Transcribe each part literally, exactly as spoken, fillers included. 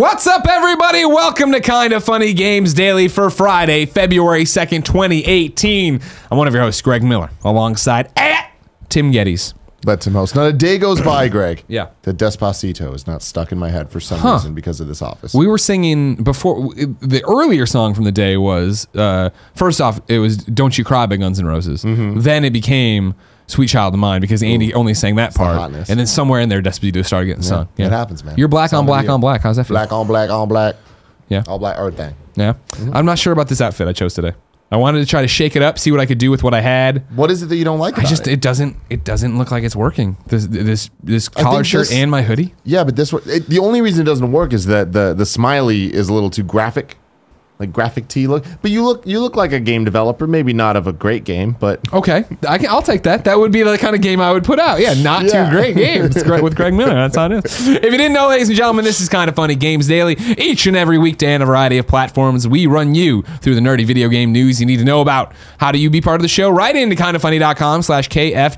What's up, everybody? Welcome to Kinda Funny Games Daily for Friday, February second, twenty eighteen. I'm one of your hosts, Greg Miller, alongside at Tim Geddes. Let him host. Not a day goes by, Greg. Yeah. That Despacito is not stuck in my head for some Huh. reason because of this office. We were singing before. The earlier song from the day was, uh, first off, it was Don't You Cry by Guns N' Roses. Mm-hmm. Then it became Sweet Child of Mine because Andy Ooh. only sang that It's part. hotness. And then somewhere in there, Despacito started getting yeah, sung. Yeah. It happens, man. You're black It's on black video. on black. How's that feel? Black on black on black. Yeah. All black, everything. Yeah. Mm-hmm. I'm not sure about this outfit I chose today. I wanted to try to shake it up, see what I could do with what I had. What is it that you don't like about I just it? it doesn't it doesn't look like it's working. This this this collared shirt this- and my hoodie. Yeah, but this one, it, the only reason it doesn't work is that the the smiley is a little too graphic, like graphic tee look. But you look you look like a game developer, maybe not of a great game, but Okay, I can, I'll take that. That would be the kind of game I would put out. Yeah, not Yeah. too great games It's great with Greg Miller. That's how it is. If you didn't know, ladies and gentlemen, this is Kinda Funny Games Daily. Each and every weekday on a variety of platforms, we run you through the nerdy video game news you need to know about. How do you be part of the show? Right into kindafunny.com slash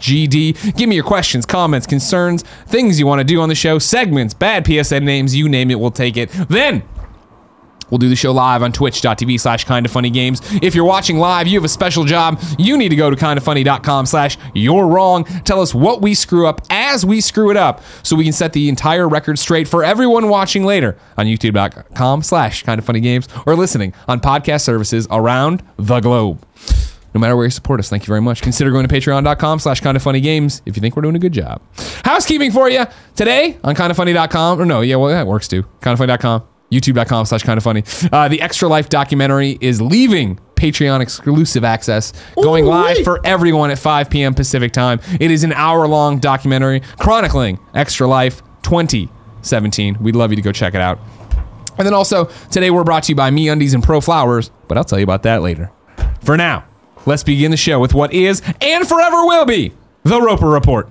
KFGD. Give me your questions, comments, concerns, things you want to do on the show, segments, bad P S N names, you name it, we'll take it. Then we'll do the show live on twitch.tv slash kindafunnygames. If you're watching live, you have a special job. You need to go to kindafunny.com slash you're wrong. Tell us what we screw up as we screw it up so we can set the entire record straight for everyone watching later on youtube.com slash kindafunnygames or listening on podcast services around the globe. No matter where you support us, thank you very much. Consider going to patreon.com slash kindafunnygames if you think we're doing a good job. Housekeeping for you today on kindafunny dot com. Or no, yeah, well, that works too. kindafunny dot com. YouTube.com slash kind of funny. Uh, the Extra Life documentary is leaving Patreon exclusive access, going Ooh, live wait. for everyone at five p.m. Pacific time. It is an hour-long documentary chronicling Extra Life twenty seventeen. We'd love you to go check it out. And then also, today we're brought to you by MeUndies and Pro Flowers, but I'll tell you about that later. For now, let's begin the show with what is and forever will be the Roper Report.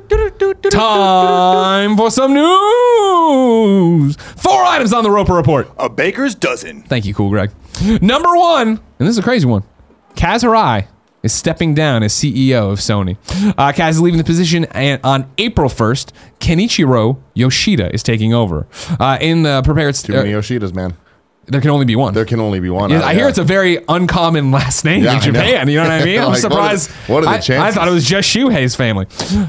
Time for some news. Four items on the Roper Report. A baker's dozen. Thank you, Cool Greg. Number one, and this is a crazy one. Kaz Hirai is stepping down as C E O of Sony. Uh, Kaz is leaving the position, and on April first, Kenichiro Yoshida is taking over. Uh, in the prepared... too many Yoshidas, man. There can only be one. There can only be one. Yeah, Uh, I hear yeah. it's a very uncommon last name Yeah, in I know. Japan. You know what I mean? I'm Like, what are the- surprised. what are the I, I chances? thought it was just Shuhei's family.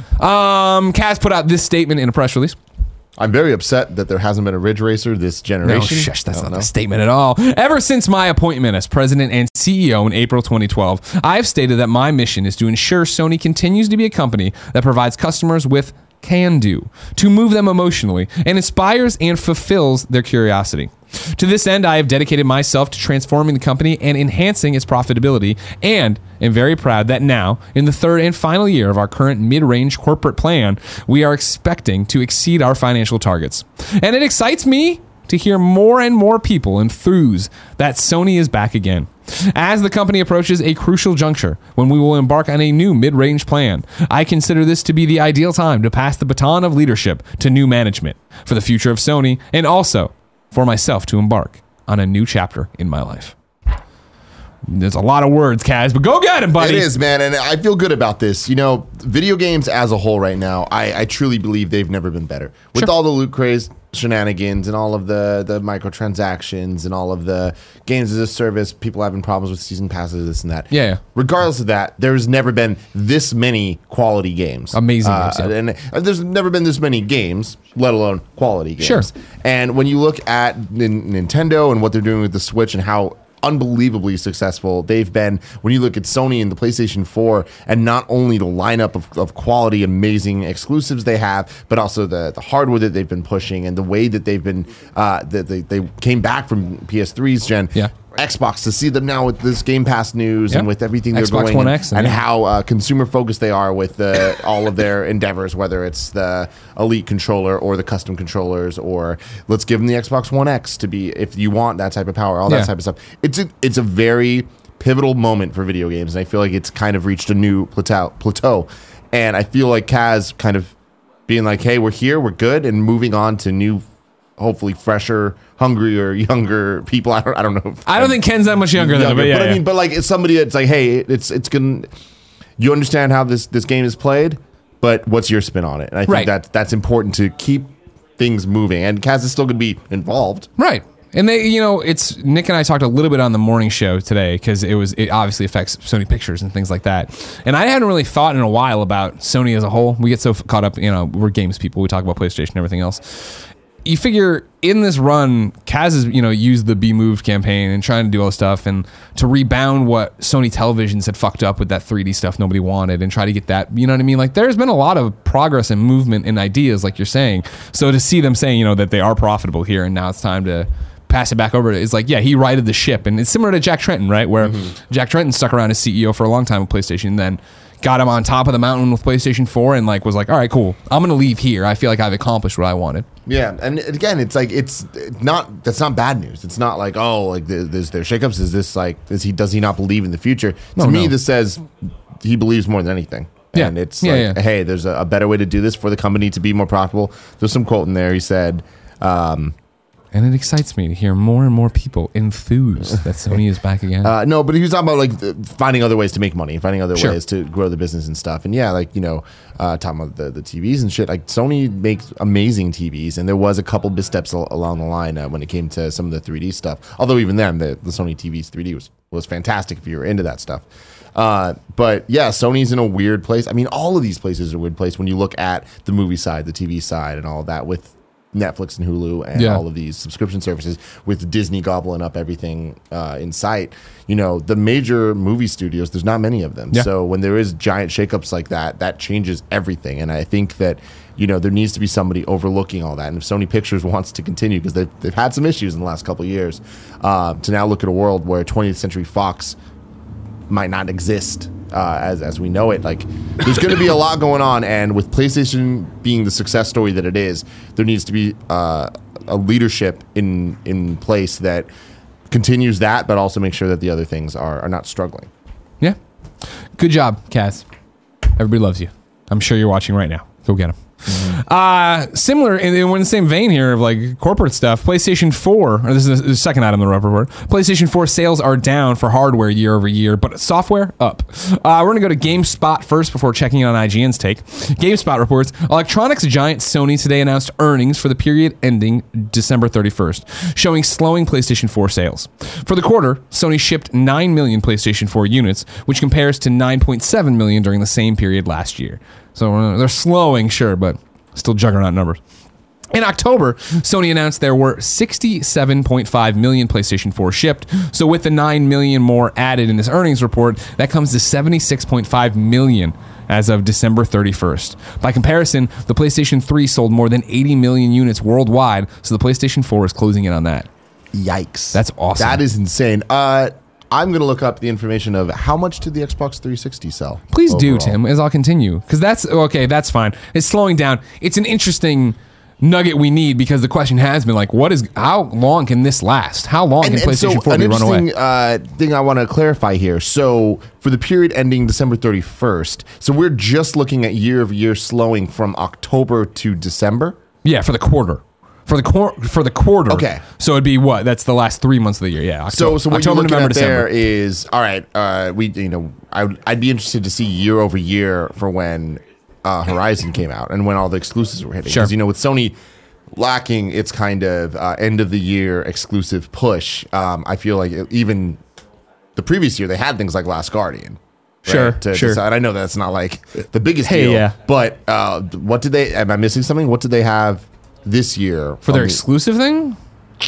Um, Kaz put out this statement in a press release. I'm very upset that there hasn't been a Ridge Racer this No, generation. shush, that's Oh, not no. the statement at all. Ever since my appointment as president and C E O in April twenty twelve, I have stated that my mission is to ensure Sony continues to be a company that provides customers with can do, to move them emotionally, and inspires and fulfills their curiosity. To this end, I have dedicated myself to transforming the company and enhancing its profitability, and am very proud that now, in the third and final year of our current mid-range corporate plan, we are expecting to exceed our financial targets. And it excites me to hear more and more people enthuse that Sony is back again. As the company approaches a crucial juncture when we will embark on a new mid-range plan, I consider this to be the ideal time to pass the baton of leadership to new management for the future of Sony, and also for myself to embark on a new chapter in my life. There's a lot of words, Kaz, but go get it, buddy. It is, man, and I feel good about this. You know, video games as a whole right now, I, I truly believe they've never been better. With Sure. all the loot craze shenanigans and all of the, the microtransactions and all of the games as a service, people having problems with season passes, this and that. Yeah, yeah. Regardless of that, there's never been this many quality games. Amazing Uh, games, yeah. And uh, there's never been this many games, let alone quality games. Sure. And when you look at Nin- Nintendo and what they're doing with the Switch and how unbelievably successful they've been, when you look at Sony and the PlayStation four, and not only the lineup of, of quality amazing exclusives they have, but also the, the hardware that they've been pushing and the way that they've been uh that they, they came back from P S three's gen. Yeah. Xbox, to see them now with this Game Pass news Yeah. and with everything they're Xbox doing, One and, X and and yeah. how uh, consumer focused they are with the, all of their endeavors, whether it's the Elite controller or the custom controllers, or let's give them the Xbox One X to be, if you want that type of power, all Yeah. that type of stuff. It's a, it's a very pivotal moment for video games, and I feel like it's kind of reached a new plateau. plateau. And I feel like Kaz kind of being like, hey, we're here, we're good, and moving on to new, hopefully fresher, hungrier, younger people. I don't, I don't know. If I don't think Ken's that much younger, than him, younger, but yeah, but I yeah. mean, but like it's somebody that's like, hey, it's it's gonna. You understand how this this game is played, but what's your spin on it? And I think Right. that that's important to keep things moving, and Kaz is still going to be involved. Right. And they, you know, it's Nick and I talked a little bit on the morning show today because it was it obviously affects Sony Pictures and things like that. And I hadn't really thought in a while about Sony as a whole. We get so caught up, you know, we're games people. We talk about PlayStation and everything else. You figure in this run, Kaz has, you know, used the Be Moved campaign and trying to do all this stuff and to rebound what Sony Televisions had fucked up with that three D stuff nobody wanted and try to get that, you know what I mean? Like there's been a lot of progress and movement and ideas, like you're saying. So to see them saying, you know, that they are profitable here and now it's time to pass it back over to, it's like, yeah, he righted the ship. And it's similar to Jack Tretton, right? Where mm-hmm. Jack Tretton stuck around as C E O for a long time with PlayStation and then got him on top of the mountain with PlayStation four and like was like, all right, cool. I'm going to leave here. I feel like I've accomplished what I wanted. Yeah. And again, it's like, it's not, that's not bad news. It's not like, oh, like there's their shakeups. Is this like, is he, does he not believe in the future? No, to me, no. this says he believes more than anything. Yeah. And it's Yeah, like, yeah. hey, there's a, a better way to do this for the company to be more profitable. There's some quote in there. He said, um, and it excites me to hear more and more people enthuse that Sony is back again. Uh, no, but he was talking about like the, finding other ways to make money, finding other Sure. ways to grow the business and stuff. And yeah, like, you know, uh, talking about the, the T Vs and shit, like Sony makes amazing T Vs. And there was a couple missteps al- along the line uh, when it came to some of the three D stuff. Although even then, the, the Sony T Vs three D was, was fantastic if you were into that stuff. Uh, but yeah, Sony's in a weird place. I mean, all of these places are a weird place when you look at the movie side, the T V side and all of that with Netflix and Hulu and Yeah. all of these subscription services with Disney gobbling up everything uh, in sight. You know, the major movie studios, there's not many of them. Yeah. So when there is giant shakeups like that, that changes everything. And I think that, you know, there needs to be somebody overlooking all that. And if Sony Pictures wants to continue, because they've, they've had some issues in the last couple of years, uh, to now look at a world where twentieth Century Fox might not exist uh, as as we know it. Like, there's going to be a lot going on, and with PlayStation being the success story that it is, there needs to be uh, a leadership in in place that continues that, but also make sure that the other things are are not struggling. Yeah. Good job, Kaz. Everybody loves you. I'm sure you're watching right now. Go get them. Mm-hmm. Uh, similar, in, in the same vein here of like corporate stuff, PlayStation four, or this is the second item on the report, PlayStation four sales are down for hardware year over year, but software up. Uh, we're going to go to GameSpot first before checking in on I G N's take. GameSpot reports, electronics giant Sony today announced earnings for the period ending December thirty-first, showing slowing PlayStation four sales. For the quarter, Sony shipped nine million PlayStation four units, which compares to nine point seven million during the same period last year. So uh, they're slowing, sure, but still juggernaut numbers. In October, Sony announced there were sixty-seven point five million PlayStation four shipped. So with the nine million more added in this earnings report, that comes to seventy-six point five million as of December thirty-first. By comparison, the PlayStation three sold more than eighty million units worldwide, so the PlayStation four is closing in on that. Yikes. That's awesome. That is insane. Uh, I'm going to look up the information of how much did the Xbox three sixty sell? Please do, overall? Tim, as I'll continue. Because that's, okay, that's fine. It's slowing down. It's an interesting nugget we need because the question has been like, what is, how long can this last? How long And, can and so PlayStation four an be run interesting away? uh, thing I want to clarify here. So for the period ending December thirty-first, so we're just looking at year over year slowing from October to December? Yeah, for the quarter. For the quar- for the quarter. Okay. So it'd be what? That's the last three months of the year. Yeah. October, So, so what October, you're looking November, at there December. is all right. Uh, we, you know, I would, I'd be interested to see year over year for when uh, Horizon came out and when all the exclusives were hitting. Sure. Because you know, with Sony lacking its kind of uh, end of the year exclusive push, um, I feel like even the previous year they had things like Last Guardian. right, Sure, to sure. decide. I know that's not like the biggest Hey, deal, yeah. but uh, what did they? Am I missing something? What did they have this year For their on the- exclusive thing?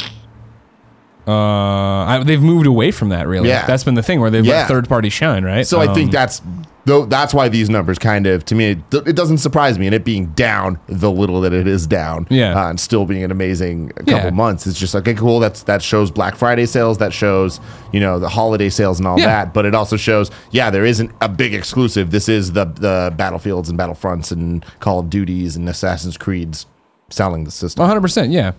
Uh, I, they've moved away from that, really. Yeah. That's been the thing where they've Yeah. let third party shine, right? So I think Um, that's though that's why these numbers kind of to me it, it doesn't surprise me, and it being down the little that it is down, Yeah. uh, and still being an amazing couple Yeah. months. It's just like, okay, cool. That's that shows Black Friday sales, that shows you know the holiday sales and all Yeah. that, but it also shows yeah there isn't a big exclusive. This is the the Battlefields and Battlefronts and Call of Duties and Assassin's Creeds selling the system. one hundred percent, yeah.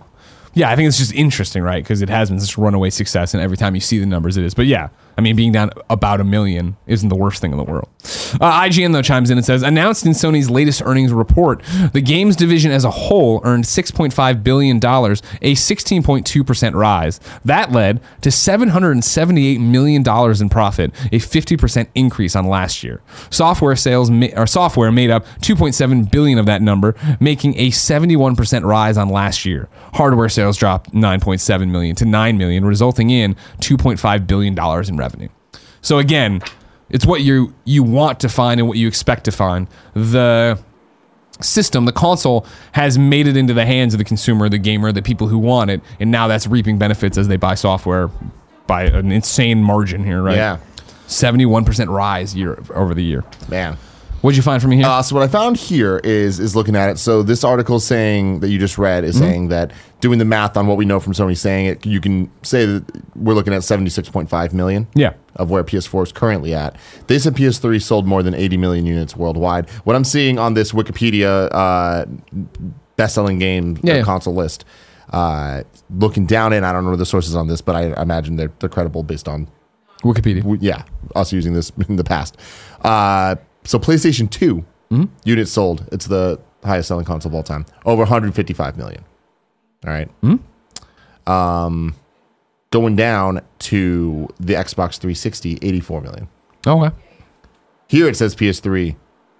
yeah, I think it's just interesting, right? Because it has been such a runaway success, and every time you see the numbers, it is. But yeah, I mean, being down about a million isn't the worst thing in the world. Uh, I G N, though, chimes in and says, announced in Sony's latest earnings report, the games division as a whole earned six point five billion dollars, a sixteen point two percent rise. That led to seven hundred seventy-eight million dollars in profit, a fifty percent increase on last year. Software sales ma- or software made up two point seven billion dollars of that number, making a seventy-one percent rise on last year. Hardware sales dropped nine point seven million dollars to nine million dollars, resulting in two point five billion dollars in revenue. So again, it's what you you want to find and what you expect to find. The system, the console, has made it into the hands of the consumer, the gamer, the people who want it, and now that's reaping benefits as they buy software by an insane margin here, right? Yeah. seventy-one percent rise year over the year. Man. What'd you find from me here? Uh, so what I found here is is looking at it. So this article saying that you just read is mm-hmm. saying that doing the math on what we know from Sony saying it, you can say that we're looking at seventy-six point five million yeah. of where P S four is currently at. They said P S three sold more than eighty million units worldwide. What I'm seeing on this Wikipedia uh, best-selling game yeah, yeah. console list, uh, looking down in, I don't know the sources on this, but I imagine they're, they're credible based on Wikipedia. Yeah, us using this in the past. Uh, So PlayStation two mm-hmm. units sold. It's the highest selling console of all time. Over one hundred fifty-five million. All right. Mm-hmm. Um, going down to the Xbox three sixty, eighty-four million. Okay. Here it says P S three,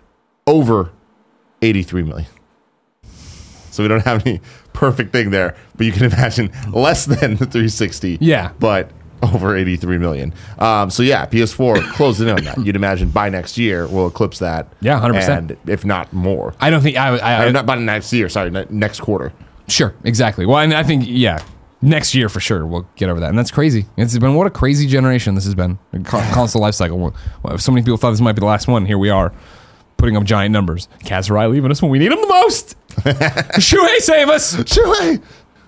over eighty-three million. So we don't have any perfect thing there, but you can imagine less than the three sixty. Yeah. But over eighty-three million. Um, so yeah, P S four closing in on that. You'd imagine by next year we'll eclipse that. Yeah, one hundred percent. And if not more. I don't think I. I, I not by next year. Sorry, ne- next quarter. Sure, exactly. Well, and I think yeah, next year for sure we'll get over that, and that's crazy. It's been what a crazy generation this has been. Con- console life cycle. Well, so many people thought this might be the last one. Here we are, putting up giant numbers. Kazai leaving us when we need him the most. Shuhei, save us. Shuhei.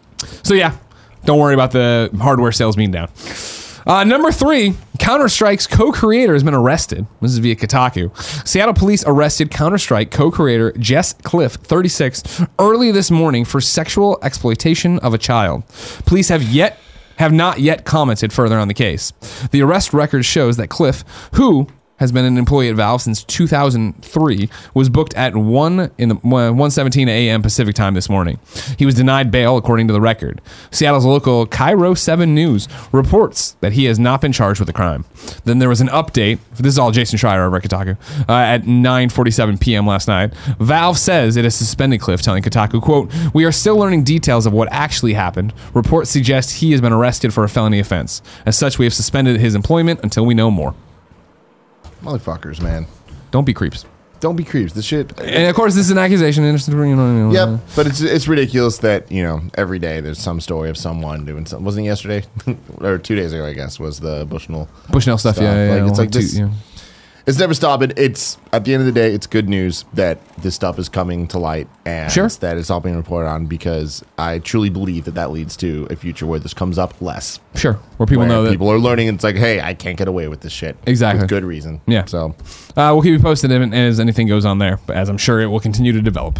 So yeah. Don't worry about the hardware sales being down. Uh, number three, Counter-Strike's co-creator has been arrested. This is via Kotaku. Seattle police arrested Counter-Strike co-creator Jess Cliff, thirty-six, early this morning for sexual exploitation of a child. Police have yet have not yet commented further on the case. The arrest record shows that Cliff, who has been an employee at Valve since two thousand three, was booked at one in the one seventeen a.m. Pacific time this morning. He was denied bail, according to the record. Seattle's local Cairo seven News reports that he has not been charged with the crime. Then there was an update. This is all Jason Schreier over at Kotaku. Uh, at nine forty-seven p.m. last night, Valve says it has suspended Cliff, telling Kotaku, quote, "We are still learning details of what actually happened. Reports suggest he has been arrested for a felony offense. As such, we have suspended his employment until we know more." Motherfuckers, man. Don't be creeps. Don't be creeps. The shit. And of course, this is an accusation. You know, yep, but it's it's ridiculous that, you know, every day there's some story of someone doing something. Wasn't it yesterday? Or two days ago, I guess, was the Bushnell Bushnell stuff. stuff. Yeah, yeah, like, yeah. It's like this. Yeah. It's never stopping. It's at the end of the day, it's good news that this stuff is coming to light and sure. that it's all being reported on, because I truly believe that that leads to a future where this comes up less. Sure, where people where know that people are learning. And it's like, hey, I can't get away with this shit. Exactly, with good reason. Yeah. So uh, we'll keep you posted as anything goes on there, but as I'm sure it will continue to develop.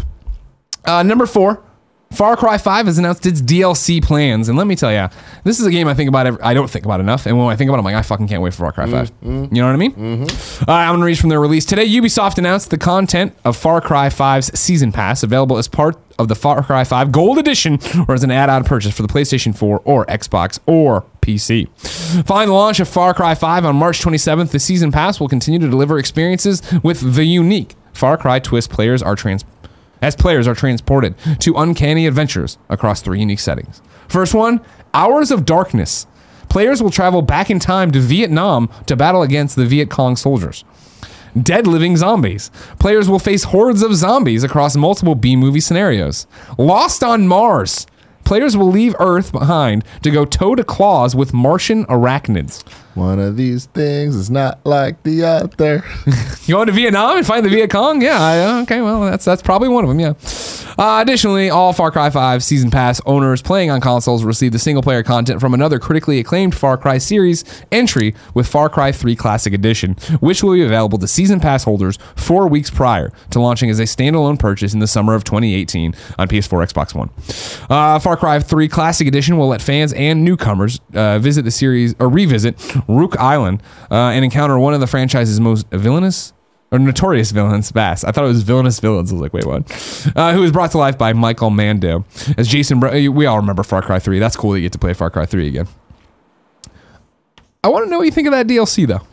Uh, number four. Far Cry five has announced its D L C plans, and let me tell you, this is a game I think about. Every, I don't think about enough, and when I think about it, I'm like, I fucking can't wait for Far Cry five. Mm-hmm. You know what I mean? Mm-hmm. Uh, I'm gonna read from their release today. Ubisoft announced the content of Far Cry five's Season Pass, available as part of the Far Cry five Gold Edition, or as an add-on purchase for the PlayStation four or Xbox or P C. Following the launch of Far Cry five on March twenty-seventh, the Season Pass will continue to deliver experiences with the unique Far Cry twist. Players are trans. As players are transported to uncanny adventures across three unique settings. First one, Hours of Darkness. Players will travel back in time to Vietnam to battle against the Viet Cong soldiers. Dead Living Zombies. Players will face hordes of zombies across multiple B-movie scenarios. Lost on Mars. Players will leave Earth behind to go toe-to-claws with Martian arachnids. One of these things is not like the other. You going to Vietnam and find the Viet Cong? Yeah. I, okay. Well, that's that's probably one of them. Yeah. Uh, additionally, all Far Cry five Season Pass owners playing on consoles receive the single-player content from another critically acclaimed Far Cry series entry with Far Cry three Classic Edition, which will be available to Season Pass holders four weeks prior to launching as a standalone purchase in the summer of twenty eighteen on P S four, Xbox One. Uh, Far Cry three Classic Edition will let fans and newcomers uh, visit the series or revisit Rook Island uh, and encounter one of the franchise's most villainous or notorious villains, Bass. I thought it was villainous villains. I was like, wait, what? Uh, who was brought to life by Michael Mando. As Jason, we all remember Far Cry three. That's cool that you get to play Far Cry three again. I want to know what you think of that D L C, though.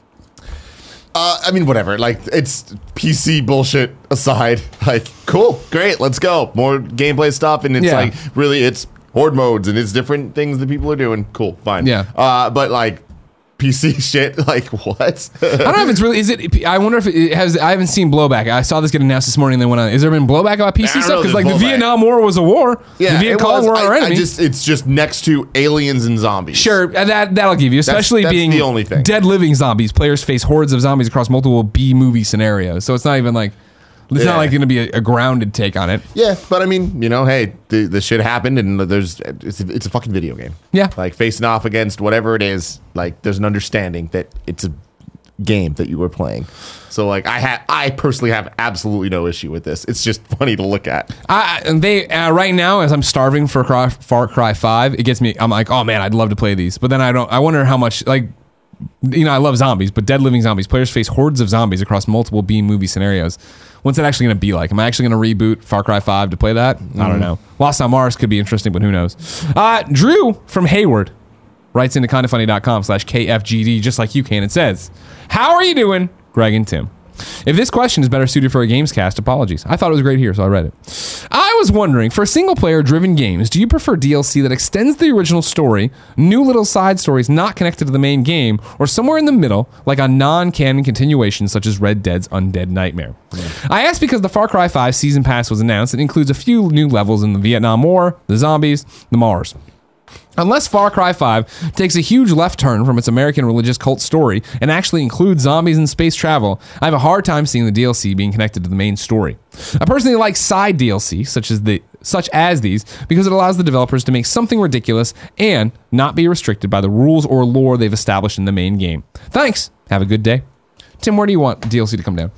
Uh, I mean, whatever. Like, it's P C bullshit aside. Like, cool, great, let's go. More gameplay stuff, and it's Yeah. like, really, it's horde modes, and it's different things that people are doing. Cool, fine. Yeah. Uh, but, like, P C shit, like, what? I don't know if it's really, is it, I wonder if it has, I haven't seen blowback. I saw this get announced this morning and then went on. Has there been blowback about P C I don't stuff? know, Because, there's like, the blowback. Vietnam War was a war. Yeah, the Viet it Cong was. were our I, I enemy. just, it's just next to aliens and zombies. Sure, that, that'll give you, especially that's being the only thing. dead living zombies. Players face hordes of zombies across multiple B-movie scenarios. So it's not even like, it's Yeah. not like going to be a, a grounded take on it. Yeah, but I mean, you know, hey, the, the shit happened, and there's it's a, it's a fucking video game. Yeah. Like, facing off against whatever it is, like, there's an understanding that it's a game that you were playing. So, like, I ha- I personally have absolutely no issue with this. It's just funny to look at. I, and they uh, right now, as I'm starving for Cry, Far Cry five, it gets me. I'm like, oh man, I'd love to play these, but then I don't. I wonder how much like. You know, I love zombies, but dead living zombies. Players face hordes of zombies across multiple B movie scenarios. What's that actually going to be like? Am I actually going to reboot Far Cry five to play that? Mm. I don't know. Lost on Mars could be interesting, but who knows? Uh, Drew from Hayward writes into kindafunny.com slash KFGD, just like you can. It says, how are you doing, Greg and Tim? If this question is better suited for a Gamescast, apologies. I thought it was great here, so I read it. I was wondering, for single-player driven games, do you prefer D L C that extends the original story, new little side stories not connected to the main game, or somewhere in the middle, like a non-canon continuation such as Red Dead's Undead Nightmare? Yeah. I asked because the Far Cry five Season Pass was announced. It includes a few new levels in the Vietnam War, the zombies, the Mars. Unless Far Cry five takes a huge left turn from its American religious cult story and actually includes zombies and space travel, I have a hard time seeing the D L C being connected to the main story. I personally like side D L C, such as the such as these, because it allows the developers to make something ridiculous and not be restricted by the rules or lore they've established in the main game. Thanks. Have a good day. Tim, where do you want D L C to come down?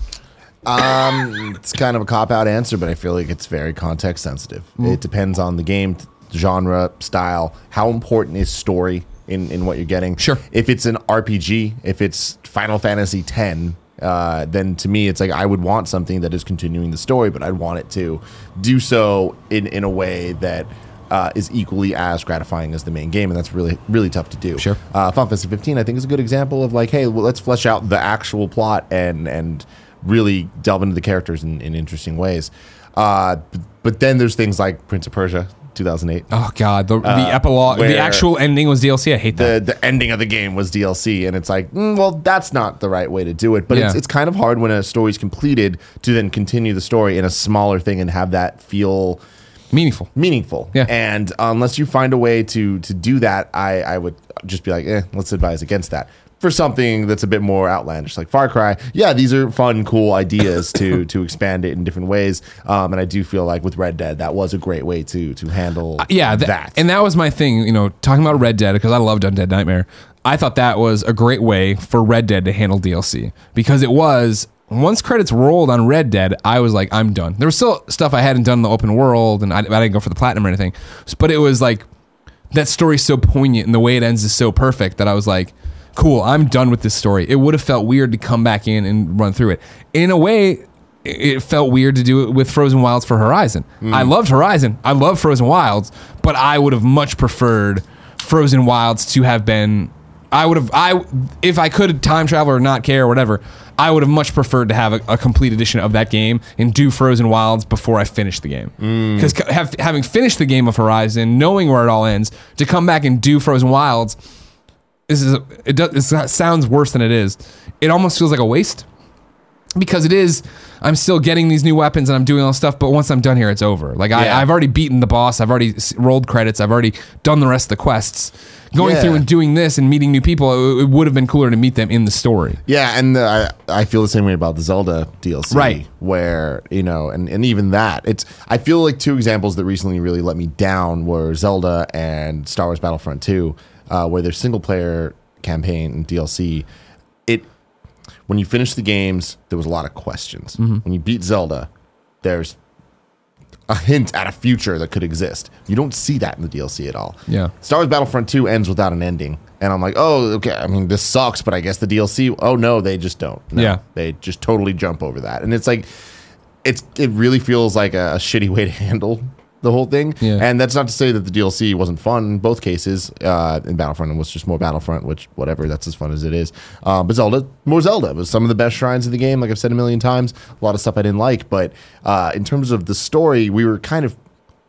Um, it's kind of a cop-out answer, but I feel like it's very context sensitive. Mm. It depends on the game, genre, style, how important is story in, in what you're getting. Sure. If it's an R P G, if it's Final Fantasy X, uh, then to me, it's like I would want something that is continuing the story, but I'd want it to do so in, in a way that uh, is equally as gratifying as the main game, and that's really, really tough to do. Sure. Uh, Final Fantasy fifteen, I think, is a good example of like, hey, well, let's flesh out the actual plot and and really delve into the characters in, in interesting ways. Uh, but, but then there's things like Prince of Persia, two thousand eight. Oh God, the, the Uh, epilogue, the where actual ending was D L C. I hate that. The the ending of the game was D L C, and it's like, mm, well, that's not the right way to do it. But it's Yeah. it's kind of hard when a story's completed to then continue the story in a smaller thing and have that feel Meaningful. meaningful. Yeah. And unless you find a way to to do that, I I would just be like, eh, let's advise against that. For something that's a bit more outlandish, like Far Cry, yeah, these are fun, cool ideas to to expand it in different ways. Um, and I do feel like with Red Dead, that was a great way to to handle Uh, yeah, th- that. and that was my thing. You know, talking about Red Dead, because I loved Undead Nightmare. I thought that was a great way for Red Dead to handle D L C, because it was, once credits rolled on Red Dead, I was like, I'm done. There was still stuff I hadn't done in the open world, and I, I didn't go for the platinum or anything, but it was like, that story's so poignant and the way it ends is so perfect that I was like, cool, I'm done with this story. It would have felt weird to come back in and run through it. In a way, it felt weird to do it with Frozen Wilds for Horizon. Mm. I loved Horizon. I love Frozen Wilds, but I would have much preferred Frozen Wilds to have been, I would have, I if I could time travel or not care or whatever, I would have much preferred to have a, a complete edition of that game and do Frozen Wilds before I finished the game. Because mm. have, having finished the game of Horizon, knowing where it all ends, to come back and do Frozen Wilds, this is a, it does it sounds worse than it is. It almost feels like a waste. because it is, I'm still getting these new weapons and I'm doing all this stuff, but once I'm done here, it's over. Like, Yeah. I, I've already beaten the boss. I've already s- rolled credits. I've already done the rest of the quests. Going Yeah. through and doing this and meeting new people, it, it would have been cooler to meet them in the story. Yeah, and uh, I I feel the same way about the Zelda D L C, Right. Where you know, and, and even that, it's I feel like two examples that recently really let me down were Zelda and Star Wars Battlefront two, uh, where their single player campaign and D L C, it when you finish the games, there was a lot of questions. Mm-hmm. When you beat Zelda, there's a hint at a future that could exist. You don't see that in the D L C at all. Yeah. Star Wars Battlefront two ends without an ending. And I'm like, oh, okay. I mean, this sucks, but I guess the D L C, oh, no, they just don't. No, Yeah. They just totally jump over that. And it's like, it's it really feels like a, a shitty way to handle the whole thing. Yeah. And that's not to say that the D L C wasn't fun in both cases. Uh, in Battlefront, it was just more Battlefront, which, whatever, that's as fun as it is. Um, but Zelda, more Zelda. It was some of the best shrines of the game, like I've said a million times. A lot of stuff I didn't like. But uh, in terms of the story, we were kind of,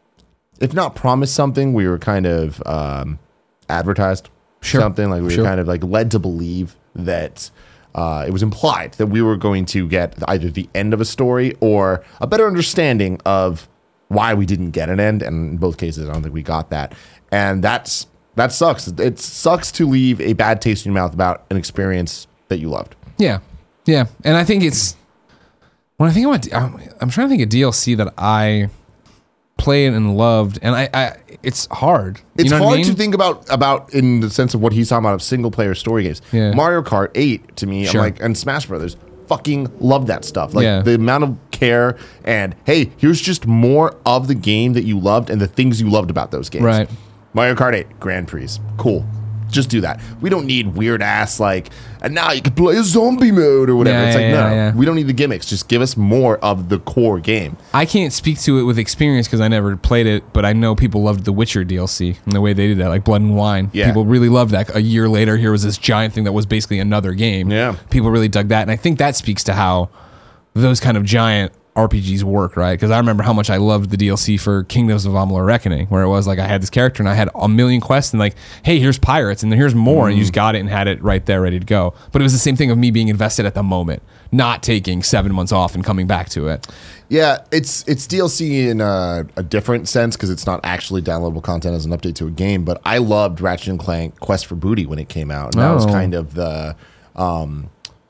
if not promised something, we were kind of um, advertised Sure. something. Like we Sure. were kind of like led to believe that uh, it was implied that we were going to get either the end of a story or a better understanding of why we didn't get an end. And in both cases, I don't think we got that. And that's that sucks. It sucks to leave a bad taste in your mouth about an experience that you loved. Yeah. Yeah. And I think it's, when I think about, I'm, I'm trying to think of D L C that I played and loved, and I, I it's hard. It's you know hard what I mean? to think about about in the sense of what he's talking about of single player story games. Yeah. Mario Kart eight to me, Sure. I'm like, and Smash Brothers, fucking love that stuff. Like Yeah. the amount of care and hey, here's just more of the game that you loved and the things you loved about those games. Right. Mario Kart eight, Grand Prix, cool. Just do that. We don't need weird ass like, and now you can play a zombie mode or whatever. Yeah, it's like, yeah, no, yeah. we don't need the gimmicks. Just give us more of the core game. I can't speak to it with experience because I never played it, but I know people loved the Witcher D L C and the way they did that, like Blood and Wine. Yeah. People really loved that. A year later, here was this giant thing that was basically another game. Yeah. People really dug that, and I think that speaks to how those kind of giant R P Gs work, right? Because I remember how much I loved the D L C for Kingdoms of Amalur Reckoning, where it was like I had this character and I had a million quests and like, hey, here's pirates and here's more, and you just got it and had it right there ready to go. But it was the same thing of me being invested at the moment, not taking seven months off and coming back to it. Yeah, it's it's D L C in a, a different sense because it's not actually downloadable content as an update to a game. But I loved Ratchet and Clank Quest for Booty when it came out, and that was Oh. kind of the, um,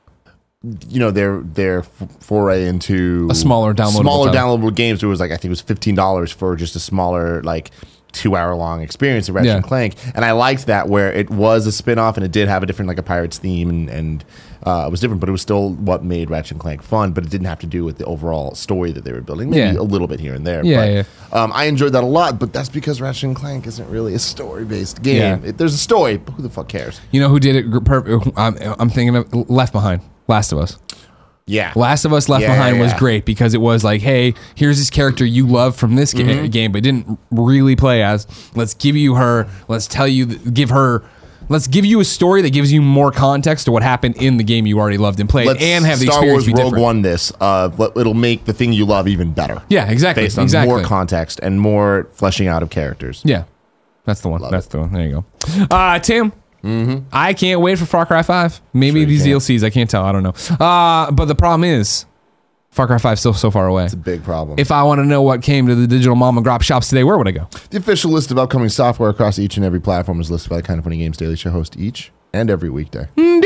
you know, their their f- foray into A smaller downloadable smaller title. downloadable games. It was like I think it was fifteen dollars for just a smaller like two hour long experience of Ratchet Yeah. and Clank, and I liked that where it was a spin off and it did have a different like a pirates theme and and. Uh, it was different, but it was still what made Ratchet and Clank fun. But it didn't have to do with the overall story that they were building. Maybe Yeah. a little bit here and there. Yeah, but, Um, I enjoyed that a lot. But that's because Ratchet and Clank isn't really a story based game. Yeah. It, there's a story, but who the fuck cares? You know who did it? gr- Per- I'm, I'm thinking of Left Behind, Last of Us. Yeah, Last of Us Left Yeah, Behind was yeah. great because it was like, hey, here's this character you love from this ga- Mm-hmm. game, but didn't really play as. Let's give you her. Let's tell you, th- give her. Let's give you a story that gives you more context to what happened in the game you already loved and played, Let's and have the Star experience Wars be Rogue different. One this. Uh, what- it'll make the thing you love even better. Yeah, exactly. Based on exactly. more context and more fleshing out of characters. Yeah, that's the one. Love that's the one. There you go. Uh, Tim. Mm-hmm. I can't wait for Far Cry five. Maybe Sure you these can. D L Cs. I can't tell. I don't know. Uh, but the problem is, Far Cry five is still so far away. It's a big problem. If I want to know what came to the digital mom and grop shops today, where would I go? The official list of upcoming software across each and every platform is listed by the Kind of Funny Games Daily Show host each and every weekday.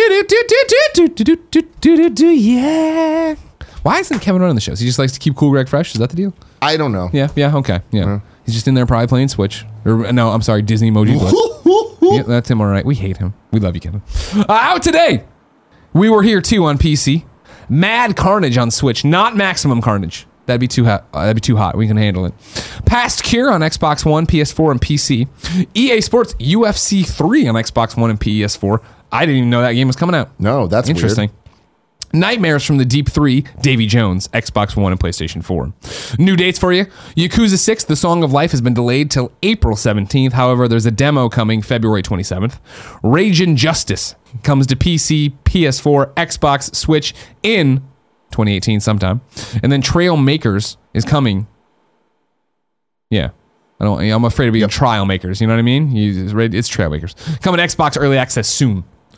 Yeah. Why isn't Kevin running the shows? He just likes to keep Cool Greg fresh. Is that the deal? I don't know. Yeah. Yeah. Okay. Yeah. He's just in there probably playing Switch. Or no, I'm sorry, Disney Emoji Blitz. Yeah, that's him. All right. We hate him. We love you, Kevin. Uh, out today. We were here too on P C. Mad Carnage on Switch, not Maximum Carnage. That'd be too hot. Uh, that'd be too hot. We can handle it. Past Cure on Xbox One, P S four, and P C. E A Sports U F C three on Xbox One and P S four. I didn't even know that game was coming out. No, that's Interesting. weird. Nightmares from the Deep three, Davy Jones, Xbox One and PlayStation four. New dates for you. Yakuza six, The Song of Life has been delayed till April seventeenth. However, there's a demo coming February twenty-seventh. Rage and Justice comes to P C, P S four, Xbox, Switch in twenty eighteen sometime. And then Trail Makers is coming. Yeah. I don't, I'm afraid of being Yep. Trial Makers. You know what I mean? You, it's Trail Makers. Coming to Xbox Early Access soon.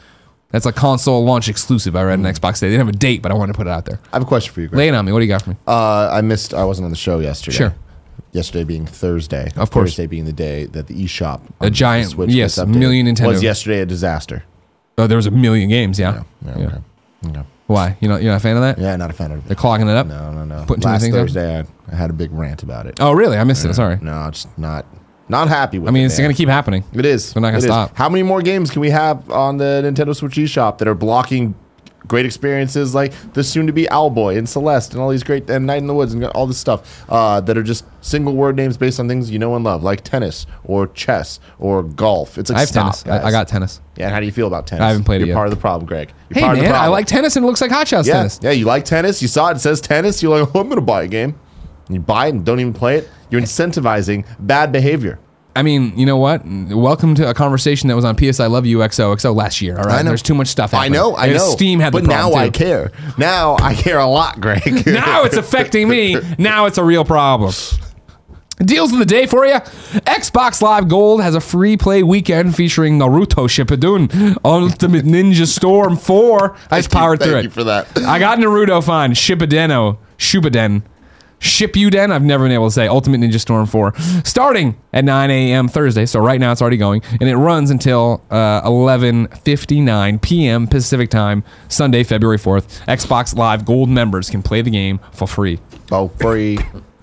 That's a console launch exclusive. I read an Xbox Day. They didn't have a date, but I wanted to put it out there. I have a question for you, Greg. Lay it on me. What do you got for me? Uh, I missed. I wasn't on the show yesterday. Sure. Yesterday being Thursday. Of course. Thursday being the day that the eShop. A giant, yes, a million Nintendo. Was yesterday a disaster? Oh, there was a million games. Yeah. Yeah. yeah. Okay. Okay. Why? You know, you're not a fan of that? Yeah, not a fan of it. They're clogging it up. No, no, no. Putting too many Last things up? Thursday, I, I had a big rant about it. Oh, really? I missed it. Sorry. No, it's not. Not happy with I mean, it. it's man. going to keep happening. It is. We're not gonna It is. stop. How many more games can we have on the Nintendo Switch eShop that are blocking great experiences like the soon-to-be Owlboy and Celeste and all these great and Night in the Woods and all this stuff uh, that are just single word names based on things you know and love, like tennis or chess or golf. It's like I have stop, tennis. I, guys. I got tennis. Yeah, and how do you feel about tennis? I haven't played it You're yet. part of the problem, Greg. You're Hey, part of the man, I problem. like tennis and it looks like Hot Shots yeah, tennis. yeah, you like tennis. You saw it. It says tennis. You're like, oh, I'm going to buy a game. And you buy it and don't even play it. You're incentivizing bad behavior. I mean, you know what? Welcome to a conversation that was on P S I Love You X O X O last year. All right, I know. There's too much stuff I happening. know, I And know. Steam had but the problem now I too. care. Now I care a lot, Greg. Now it's affecting me. Now it's a real problem. Deals of the day for you. Xbox Live Gold has a free play weekend featuring Naruto Shippuden Ultimate Ninja Storm four. I just powered Thank through you it. for that. I got Naruto fine. Shippudeno. Shippuden. Shippuden. I've never been able to say. Ultimate Ninja Storm four. Starting at nine a.m. Thursday. So right now it's already going. And it runs until uh, eleven fifty-nine p.m. Pacific time. Sunday, February fourth. Xbox Live Gold members can play the game for free. Oh, free.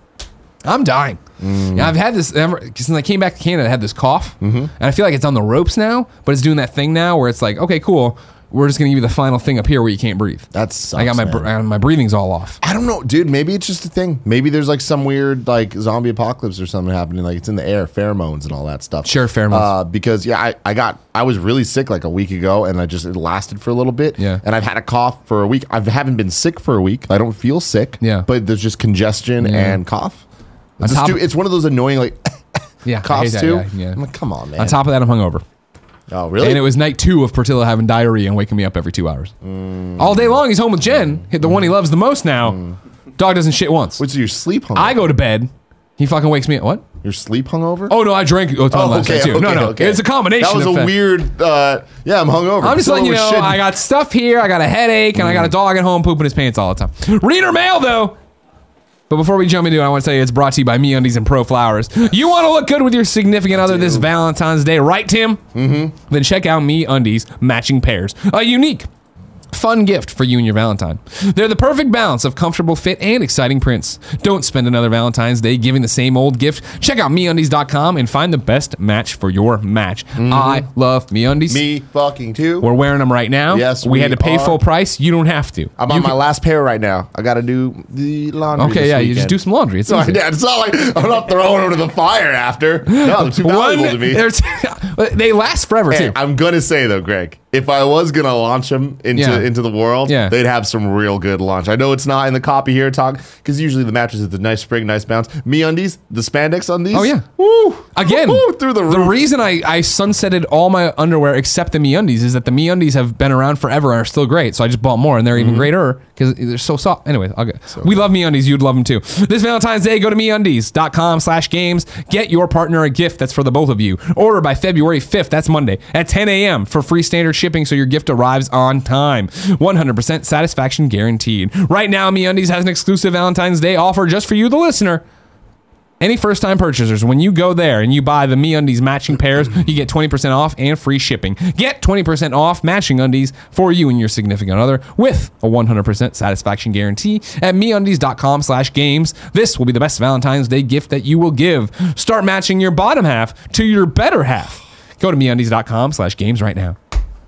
I'm dying. Mm. Yeah, I've had this ever, since I came back to Canada. I had this cough, Mm-hmm. and I feel like it's on the ropes now. But it's doing that thing now where it's like, okay, cool. We're just gonna give you the final thing up here where you can't breathe. That's I got my br- uh, my breathing's all off. I don't know, dude. Maybe it's just a thing. Maybe there's like some weird like zombie apocalypse or something happening. Like it's in the air, pheromones and all that stuff. Sure, pheromones. Uh, because yeah, I, I got I was really sick like a week ago, and I just it lasted for a little bit. Yeah. And I've had a cough for a week. I haven't been sick for a week. I don't feel sick. Yeah. But there's just congestion Yeah. and cough. It's, On a top- stu- it's one of those annoying like Yeah, I hate coughs that, too. yeah, yeah. I'm like, come on, man. On top of that, I'm hungover. oh, really? And it was night two of Portillo having diarrhea and waking me up every two hours. Mm. All day long, he's home with Jen, the one he loves the most now. Dog doesn't shit once. What's your sleep hungover? I go to bed. He fucking wakes me up. What? Your sleep hungover? Oh, no, I drank a ton Oh, last okay, night, too. no, okay, no. okay. It's a combination That was of a fa- weird. Uh, yeah, I'm hungover. I'm just Someone letting you was know, shitting. I got stuff here. I got a headache, and I got a dog at home pooping his pants all the time. Reader mail, though. But before we jump into it, I want to tell you it's brought to you by MeUndies and Pro Flowers. You want to look good with your significant other this Valentine's Day, right, Tim? Mm-hmm. Then check out MeUndies Matching Pairs. A unique, fun gift for you and your Valentine. They're the perfect balance of comfortable fit and exciting prints. Don't spend another Valentine's Day giving the same old gift. Check out Me Undies dot com and find the best match for your match. Mm-hmm. I love MeUndies. Me fucking too. We're wearing them right now. Yes, we, we had to pay are. full price. You don't have to. I'm You on my can- last pair right now. I got to do the laundry. Okay, this yeah, you just weekend. do some laundry. It's So, easy. yeah, it's not like I'm not throwing them to the fire after. No, they're too valuable to me. they're t- they last forever Hey, too. I'm gonna say though, Greg, if I was gonna launch them into Yeah. into the world, Yeah. they'd have some real good launch. I know it's not in the copy here talk because usually the mattress is the nice spring, nice bounce. Me undies, the spandex on these. Oh, yeah. woo, Again, woo, through the roof. the reason I, I sunsetted all my underwear except the MeUndies is that the MeUndies have been around forever and are still great. So I just bought more and they're Mm-hmm. even greater because they're so soft. Anyways, I'll get, we love MeUndies. You'd love them too. This Valentine's Day, go to MeUndies dot com slash games. Get your partner a gift that's for the both of you. Order by February fifth. That's Monday at ten a.m. for free standard shipping so your gift arrives on time. one hundred percent satisfaction guaranteed. Right now, MeUndies has an exclusive Valentine's Day offer just for you, the listener. Any first-time purchasers, when you go there and you buy the MeUndies matching pairs, you get twenty percent off and free shipping. Get twenty percent off matching undies for you and your significant other with a one hundred percent satisfaction guarantee at MeUndies dot com slash games. This will be the best Valentine's Day gift that you will give. Start matching your bottom half to your better half. Go to MeUndies dot com slash games right now.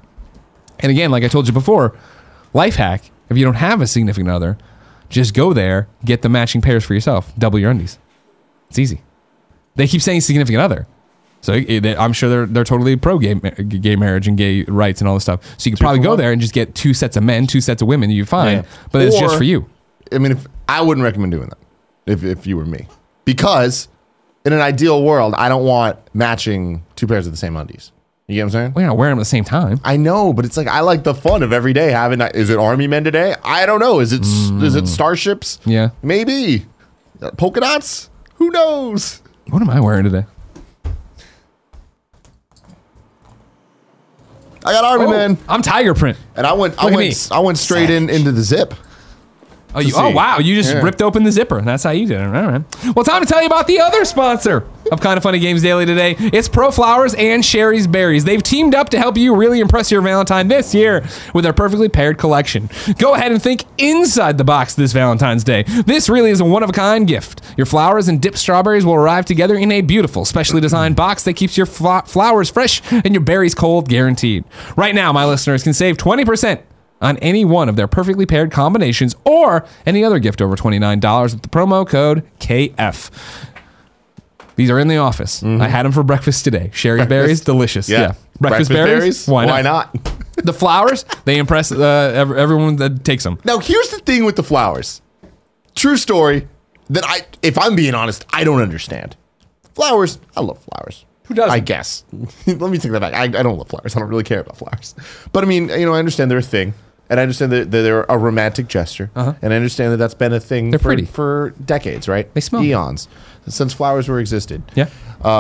And again, like I told you before, life hack, if you don't have a significant other, just go there, get the matching pairs for yourself. Double your undies. It's easy. They keep saying significant other. So it, it, I'm sure they're they're totally pro gay, gay marriage and gay rights and all this stuff. So you could probably for go one? there and just get two sets of men, two sets of women, you're fine. Yeah. But it's Or- just for you. I mean, if I wouldn't recommend doing that if if you were me, because in an ideal world, I don't want matching two pairs of the same undies. You get what I'm saying? Well, you're not wearing them at the same time. I know, but it's like I like the fun of every day having. Is it Army Men today? I don't know. Is it is it starships? Yeah. Maybe Uh, polka dots. Who knows? What am I wearing today? I got Army Oh, Man. I'm Tiger Print. And I went, I Look at went, me. I went straight in into the zip. Oh, you, to oh see. wow! You just Yeah. ripped open the zipper. That's how you did it. All right. Well, time to tell you about the other sponsor of Kind of Funny Games Daily today. It's Pro Flowers and Sherry's Berries. They've teamed up to help you really impress your Valentine this year with their perfectly paired collection. Go ahead and think inside the box this Valentine's Day. This really is a one-of-a-kind gift. Your flowers and dipped strawberries will arrive together in a beautiful, specially designed box that keeps your fl- flowers fresh and your berries cold, guaranteed. Right now, my listeners can save twenty percent on any one of their perfectly paired combinations or any other gift over twenty-nine dollars with the promo code K F. These are in the office. Mm-hmm. I had them for breakfast today. Sherry's berries, delicious. Yeah. yeah. Breakfast, Breakfast berries? berries? Why not? Why not? The flowers, they impress uh, ev- everyone that takes them. Now, here's the thing with the flowers. True story that I, if I'm being honest, I don't understand. Flowers, I love flowers. Who doesn't? I guess. Let me take that back. I, I don't love flowers. I don't really care about flowers. But I mean, you know, I understand they're a thing. And I understand that that they're a romantic gesture. Uh-huh. And I understand that that's been a thing They're for, pretty. for decades, right? They smell Eons. Since flowers were existed. Yeah.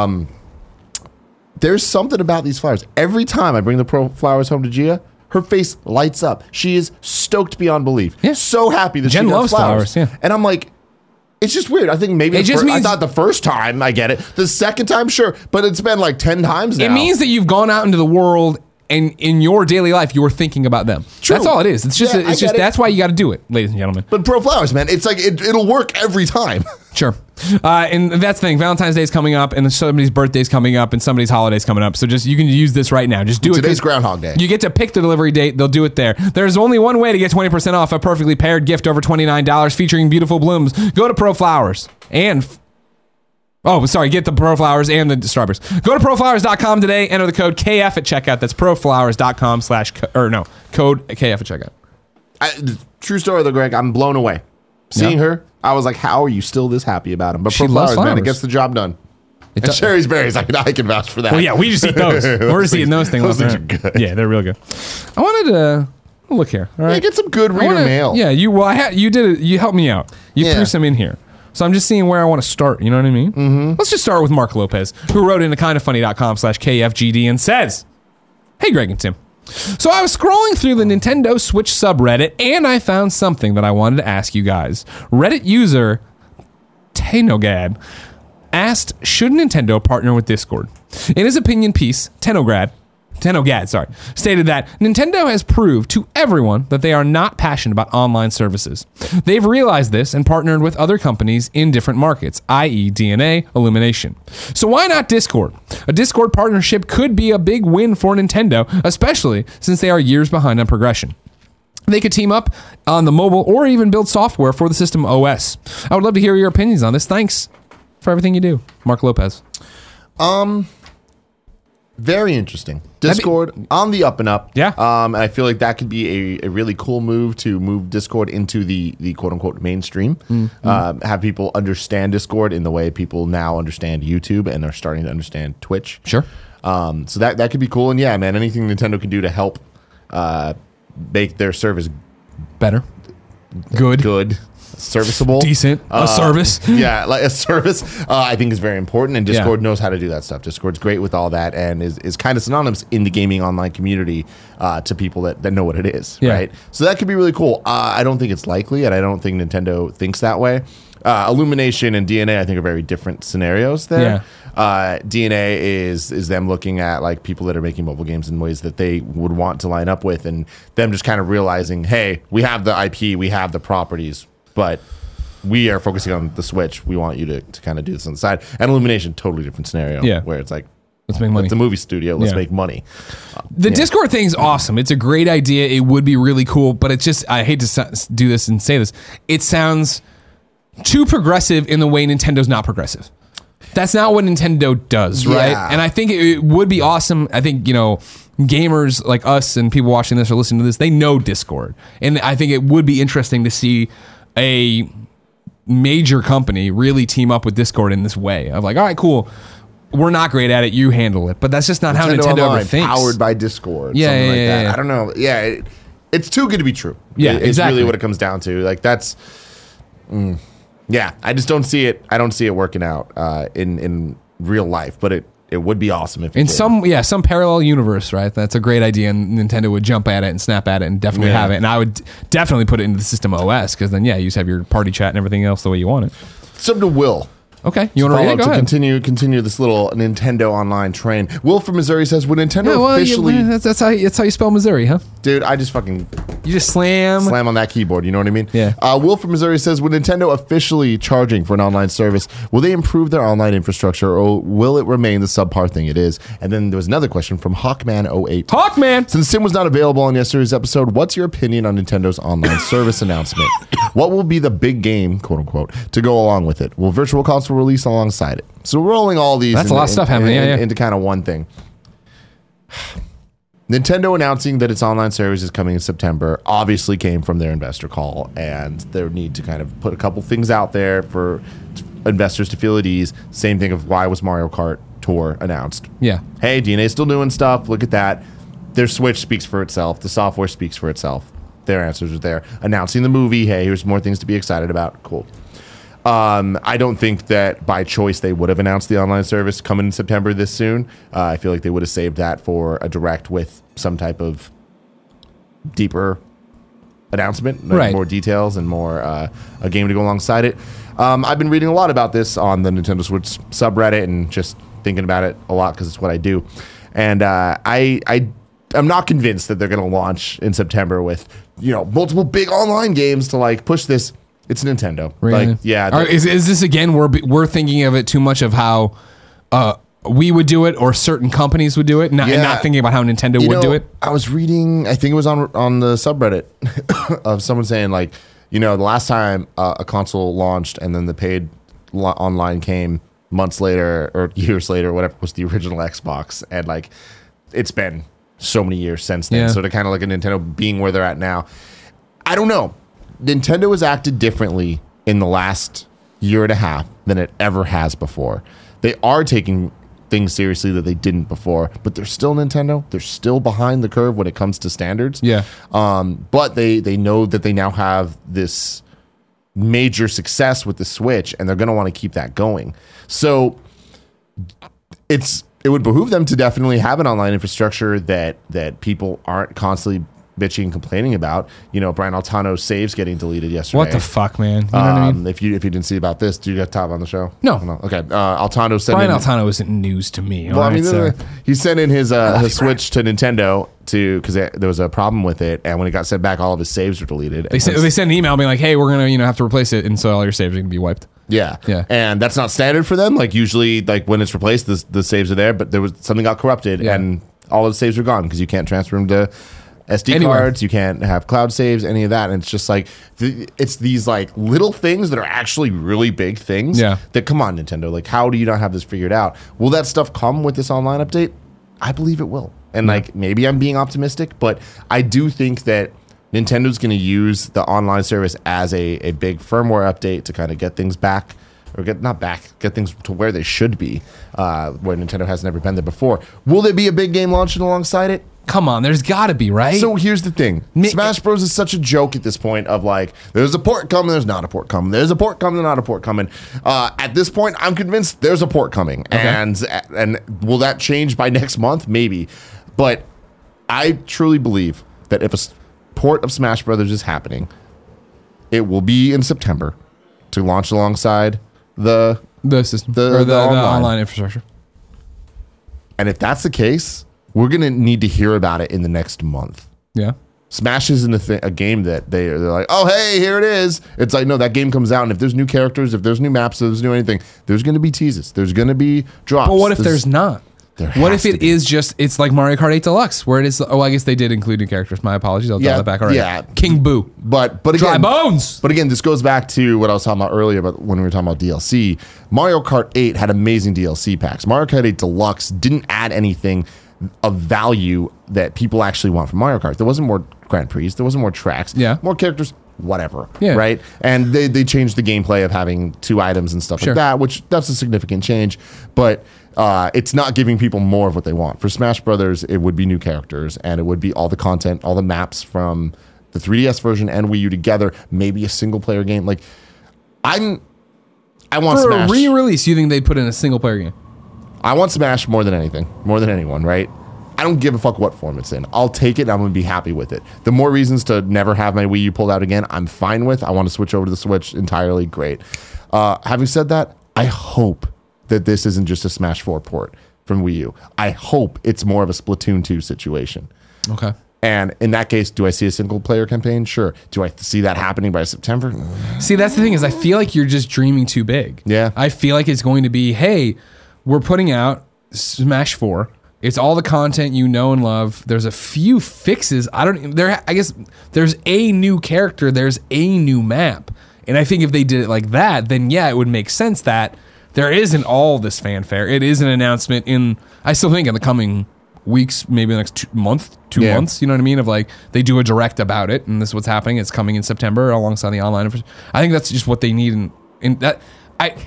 There's something about these flowers. Every time I bring the pro flowers home to Gia, her face lights up. She is stoked beyond belief. Yeah. So happy that Jen she got loves flowers. flowers, yeah. And I'm like, it's just weird. I think maybe It the just fir- I means- thought the first time I get it. The second time, sure. But it's been like ten times now. It means that you've gone out into the world and in your daily life, you're thinking about them. True. That's all it is. It's just, Yeah, it's I just get it. that's why you got to do it, ladies and gentlemen. But pro flowers, man, it's like it, it'll work every time. Sure. Uh, and that's the thing. Valentine's Day is coming up, and then somebody's birthday's coming up, and somebody's holiday's coming up. So just you can use this right now. Just do it. Today's Groundhog Day. You get to pick the delivery date. They'll do it there. There's only one way to get twenty percent off a perfectly paired gift over twenty-nine dollars featuring beautiful blooms. Go to Pro Flowers and... Oh, sorry, get the Pro Flowers and the strawberries. Go to pro flowers dot com today. Enter the code K F at checkout. That's pro flowers dot com slash, co- or no, code K F at checkout. I, true story though, Greg. I'm blown away. Seeing Yeah. her, I was like, how are you still this happy about him? But She pro loves flowers, man, flowers. it gets the job done. It And does- Sherry's berries, I can, I can vouch for that. Well, yeah, we just eat those. We're Those just eating those things. those left things and are right. good. Yeah, they're real good. I wanted to look here. All right, Yeah, get some good I reader wanna- mail. Yeah, you. Well, I had you did it. You helped me out. You Yeah. threw some in here. So I'm just seeing where I want to start. You know what I mean? Mm-hmm. Let's just start with Mark Lopez, who wrote into kind of funny dot com slash K F G D and says, "Hey, Greg and Tim. So I was scrolling through the Nintendo Switch subreddit, and I found something that I wanted to ask you guys. Reddit user Tenogad asked, should Nintendo partner with Discord? In his opinion piece, Tenograd, Tenogad, sorry, stated that Nintendo has proved to everyone that they are not passionate about online services. They've realized this and partnered with other companies in different markets, that is. D N A, Illumination. So why not Discord? A Discord partnership could be a big win for Nintendo, especially since they are years behind on progression. They could team up on the mobile or even build software for the system O S. I would love to hear your opinions on this. Thanks for everything you do. Mark Lopez." Very interesting. be- Discord on the up and up. Yeah. Um, and I feel like that could be a, a really cool move to move Discord into the, the quote unquote mainstream. Mm-hmm. Um, have people understand Discord in the way people now understand YouTube and are starting to understand Twitch. Sure. Um, so that, that could be cool. And yeah, man, anything Nintendo can do to help uh, make their service Better. Good. good, serviceable, Decent. A Uh, service. yeah, like a service, uh, I think is very important, and Discord Yeah. knows how to do that stuff. Discord's great with all that, and is, is kind of synonymous in the gaming online community uh, to people that, that know what it is, Yeah. right? So that could be really cool. Uh, I don't think it's likely, and I don't think Nintendo thinks that way. Uh, Illumination and D N A, I think, are very different scenarios there. Yeah. Uh, D N A is is them looking at like people that are making mobile games in ways that they would want to line up with, and them just kind of realizing, hey, we have the I P, we have the properties, but we are focusing on the Switch. We want you to, to kind of do this on the side. And Illumination, totally different scenario. Yeah. Where it's like, Let's make money. it's a movie studio. Let's Yeah. make money. The Discord thing's awesome. It's a great idea. It would be really cool, but it's just, I hate to s- do this and say this. It sounds too progressive in the way Nintendo's not progressive. That's not what Nintendo does, right? Yeah. And I think it, it would be awesome. I think, you know, gamers like us and people watching this or listening to this, they know Discord. And I think it would be interesting to see a major company really team up with Discord in this way of like, all right, cool. We're not great at it. You handle it. But that's just not how Nintendo Online, ever thinks. powered by Discord. Yeah, something yeah, like yeah, that. yeah. I don't know. Yeah, it, it's too good to be true. Yeah, It- it's exactly. really what it comes down to. Like that's, mm, yeah. I just don't see it. I don't see it working out uh, in in real life. But it it would be awesome if it In did. some, yeah, some parallel universe, right? That's a great idea, and Nintendo would jump at it and snap at it and definitely Yeah. have it. And I would definitely put it into the system O S because then, yeah, you just have your party chat and everything else the way you want it. Something to Will. Okay, you want to Follow read it? up Go to ahead. continue continue this little Nintendo Online train. Will from Missouri says, "Would Nintendo Yeah, well, officially?" yeah, that's, that's how you, that's how you spell Missouri, huh? Dude, I just fucking You just slam. slam on that keyboard. You know what I mean? Yeah. Uh, Will from Missouri says, "Would Nintendo officially charging for an online service? Will they improve their online infrastructure, or will it remain the subpar thing it is?" And then there was another question from Hawkman oh eight. Hawkman. Since Tim was not available on yesterday's episode, what's your opinion on Nintendo's online service announcement? What will be the big game, quote unquote, to go along with it? Will Virtual Console release alongside it? So we're rolling all these That's in- a lot of in- stuff happening, in- yeah, yeah. into kind of one thing. Nintendo announcing that its online service is coming in September obviously came from their investor call and their need to kind of put a couple things out there for investors to feel at ease. Same thing of why was Mario Kart Tour announced. Yeah. Hey, D N A's still doing stuff. Look at that. Their Switch speaks for itself. The software speaks for itself. Their answers are there. Announcing the movie. Hey, here's more things to be excited about. Cool. Um, I don't think that by choice they would have announced the online service coming in September this soon. Uh, I feel like they would have saved that for a direct with some type of deeper announcement, like Right. more details and more uh, a game to go alongside it. Um, I've been reading a lot about this on the Nintendo Switch subreddit and just thinking about it a lot because it's what I do. And uh, I, I, I'm not convinced that they're going to launch in September with, you know, multiple big online games to like push this. It's Nintendo. Really? Like, yeah. Are- is, is this again? We're we're thinking of it too much of how uh, we would do it, or certain companies would do it, not, and Yeah. not thinking about how Nintendo You would know, do it. I was reading, I think it was on on the subreddit of someone saying like, you know, the last time uh, a console launched and then the paid lo- online came months later or years later, whatever, was the original Xbox, and like it's been so many years since then. Yeah. So to kind of look at Nintendo being where they're at now, I don't know. Nintendo has acted differently in the last year and a half than it ever has before. They are taking things seriously that they didn't before, but they're still Nintendo. They're still behind the curve when it comes to standards. Yeah. Um, but they they know that they now have this major success with the Switch, and they're going to want to keep that going. So it's it would behoove them to definitely have an online infrastructure that that people aren't constantly bitching and complaining about. You know, Brian Altano's saves getting deleted yesterday. What the fuck, man? You know what I mean? Um, if you if you didn't see about this, do you got top on the show? No. no. Okay. Uh, Altano sent Brian in, Altano isn't news to me. well, all I mean, right, uh, so- he sent in his uh, his Switch to Nintendo to because there was a problem with it, and when it got sent back, all of his saves were deleted. They sent, they sent an email being like, "Hey, we're gonna you know have to replace it, and so all your saves are gonna be wiped." Yeah. Yeah. And that's not standard for them. Like usually like when it's replaced, the, the saves are there, but there was something got corrupted Yeah. and all of the saves are gone because you can't transfer them to S D Anywhere. cards. You can't have cloud saves, any of that. And it's just like, th- it's these like little things that are actually really big things Yeah. that come on Nintendo. Like how do you not have this figured out? Will that stuff come with this online update? I believe it will. And like maybe I'm being optimistic, but I do think that Nintendo's going to use the online service as a, a big firmware update to kind of get things back, or get not back, get things to where they should be, uh, where Nintendo has never been there before. Will there be a big game launching alongside it? Come on, there's got to be, right? So here's the thing: Me- Smash Bros is such a joke at this point. Of like, there's a port coming, there's not a port coming. There's a port coming, there's not a port coming. Uh, at this point, I'm convinced there's a port coming, and and will that change by next month? Maybe, but I truly believe that if a s- port of Smash Brothers is happening, it will be in September to launch alongside the. the system the- or the, the the online. online infrastructure. And if that's the case, we're gonna need to hear about it in the next month. Yeah. Smash isn't a, th- a game that they they're like, oh hey, here it is. It's like no, that game comes out, and if there's new characters, if there's new maps, if there's new anything, there's going to be teases. There's going to be drops. But what if there's not? There What has if to it be. is just it's like Mario Kart eight Deluxe, where it is? Oh, I guess they did include new characters. My apologies. I'll Yeah, dial that back already. yeah. King Boo, But but Dry again, Bones. But again, this goes back to what I was talking about earlier, about when we were talking about D L C. Mario Kart eight had amazing D L C packs. Mario Kart eight Deluxe didn't add anything of value that people actually want from Mario Kart. There wasn't more Grand Prix. There wasn't more tracks. Yeah. More characters. Whatever. Yeah. Right. And they they changed the gameplay of having two items and stuff Sure. like that, which that's a significant change. But uh, it's not giving people more of what they want. For Smash Brothers, it would be new characters, and it would be all the content, all the maps from the three D S version and Wii U together. Maybe a single player game. Like I'm, I want For Smash. a re-release, you think they'd put in a single player game? I want Smash more than anything, more than anyone, right? I don't give a fuck what form it's in. I'll take it and I'm going to be happy with it. The more reasons to never have my Wii U pulled out again, I'm fine with. I want to switch over to the Switch entirely. Great. Uh, having said that, I hope that this isn't just a Smash four port from Wii U. I hope it's more of a Splatoon two situation. Okay. And in that case, do I see a single player campaign? Sure. Do I see that happening by September? See, that's the thing is I feel like you're just dreaming too big. Yeah. I feel like it's going to be, hey, we're putting out Smash four. It's all the content you know and love. There's a few fixes. I don't there I guess there's a new character, there's a new map. And I think if they did it like that, then yeah, it would make sense that there isn't all this fanfare. It is an announcement in I still think in the coming weeks, maybe the next two, month, two yeah. months, you know what I mean? Of like they do a direct about it and this is what's happening. It's coming in September alongside the online. I think that's just what they need in, in that I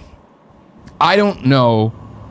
I don't know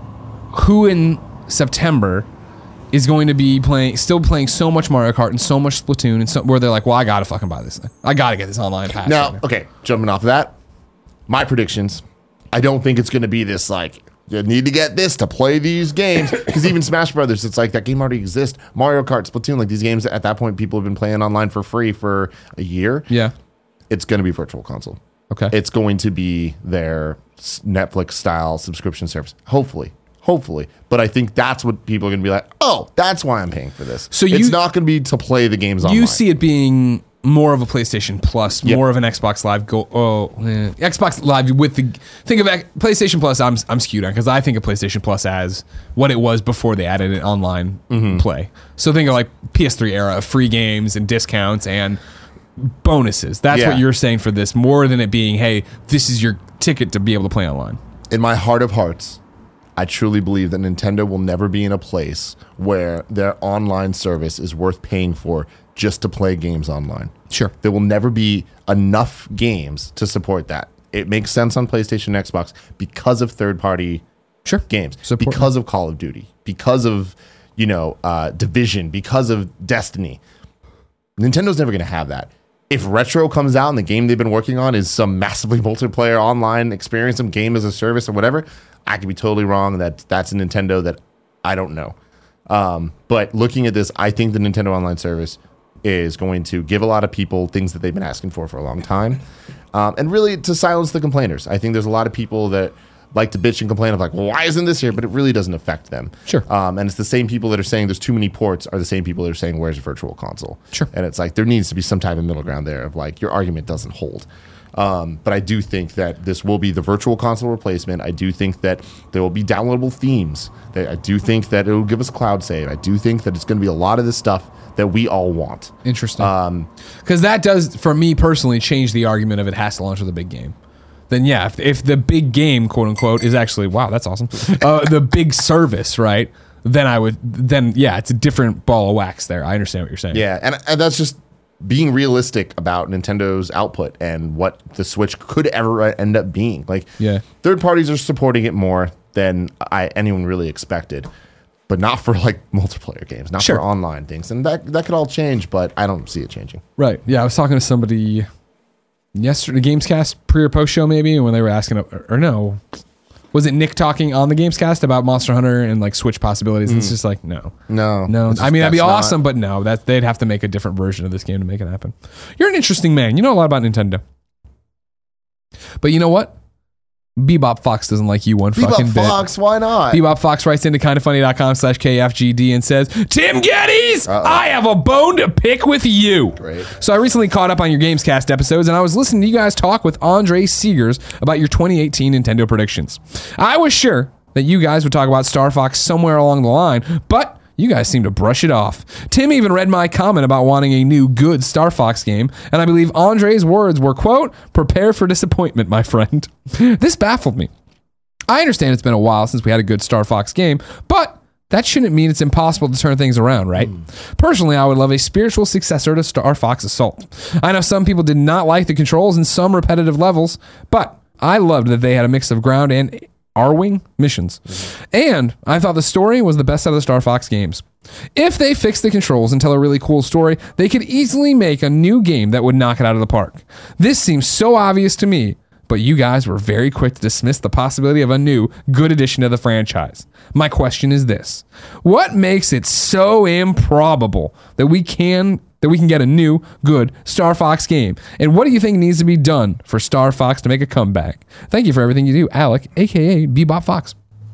who in September is going to be playing, still playing so much Mario Kart and so much Splatoon, and so, where they're like, well, I gotta fucking buy this thing. I gotta get this online pass. Now, right okay, jumping off of that, my predictions. I don't think it's going to be this like you need to get this to play these games because even Smash Brothers, it's like that game already exists. Mario Kart, Splatoon, like these games at that point, people have been playing online for free for a year. Yeah, it's going to be Virtual Console. Okay, it's going to be their Netflix style subscription service. Hopefully. Hopefully. But I think that's what people are going to be like, oh, that's why I'm paying for this. So you, it's not going to be to play the games online. You see it being more of a PlayStation Plus, yep. more of an Xbox Live. Go, oh, eh. Xbox Live with the... Think of PlayStation Plus, I'm, I'm skewed on because I think of PlayStation Plus as what it was before they added an online mm-hmm. play. So think of like P S three era, free games and discounts and bonuses. That's yeah. what you're saying for this, more than it being, hey, this is your ticket to be able to play online. In my heart of hearts, I truly believe that Nintendo will never be in a place where their online service is worth paying for just to play games online. Sure. There will never be enough games to support that. It makes sense on PlayStation and Xbox because of third-party sure. games, support because that. of Call of Duty, because of, you know, uh, Division, because of Destiny. Nintendo's never going to have that. If Retro comes out and the game they've been working on is some massively multiplayer online experience, some game as a service or whatever, I could be totally wrong. That that's a Nintendo that I don't know. Um, but looking at this, I think the Nintendo Online service is going to give a lot of people things that they've been asking for for a long time. Um, and really to silence the complainers. I think there's a lot of people that like to bitch and complain of like, well, why isn't this here? But it really doesn't affect them. Sure. Um, and it's the same people that are saying there's too many ports are the same people that are saying, where's Virtual Console? Sure. And it's like, there needs to be some type of middle ground there of like, your argument doesn't hold. Um, but I do think that this will be the Virtual Console replacement. I do think that there will be downloadable themes. I do think that it will give us cloud save. I do think that it's going to be a lot of the stuff that we all want. Interesting. Um, because that does, for me personally, change the argument of it has to launch with a big game. Then yeah, if, if the big game, quote unquote, is actually, wow, that's awesome, uh, the big service, right? Then I would, then yeah, it's a different ball of wax there. I understand what you're saying. Yeah, and, and that's just being realistic about Nintendo's output and what the Switch could ever end up being. Like, yeah. third parties are supporting it more than I anyone really expected, but not for like multiplayer games, not sure. for online things, and that that could all change. But I don't see it changing. Right? Yeah, I was talking to somebody yesterday, Gamescast pre or post show maybe, when they were asking, or, or no. Was it Nick talking on the Gamescast about Monster Hunter and like Switch possibilities? Mm. And it's just like, no. No. No. Just, I mean, that'd be awesome, not... but no. That they'd have to make a different version of this game to make it happen. You're an interesting man. You know a lot about Nintendo. But you know what? Bebop Fox doesn't like you one Bebop fucking bit. Bebop Fox, why not? Bebop Fox writes into kindoffunny.com slash KFGD and says, Tim Geddes, Uh-oh. I have a bone to pick with you. Great. So I recently caught up on your Gamescast episodes, and I was listening to you guys talk with Andre Seegers about your twenty eighteen Nintendo predictions. I was sure that you guys would talk about Star Fox somewhere along the line, but you guys seem to brush it off. Tim even read my comment about wanting a new good Star Fox game, and I believe Andre's words were, quote, prepare for disappointment, my friend. This baffled me. I understand it's been a while since we had a good Star Fox game, but that shouldn't mean it's impossible to turn things around, right? Mm. Personally, I would love a spiritual successor to Star Fox Assault. I know some people did not like the controls in some repetitive levels, but I loved that they had a mix of ground and Arwing missions. Mm-hmm. And I thought the story was the best out of the Star Fox games. If they fix the controls and tell a really cool story, they could easily make a new game that would knock it out of the park. This seems so obvious to me, but you guys were very quick to dismiss the possibility of a new, good addition to the franchise. My question is this. What makes it so improbable that we can that we can get a new, good Star Fox game? And what do you think needs to be done for Star Fox to make a comeback? Thank you for everything you do, Alec, a k a. Bebop Fox.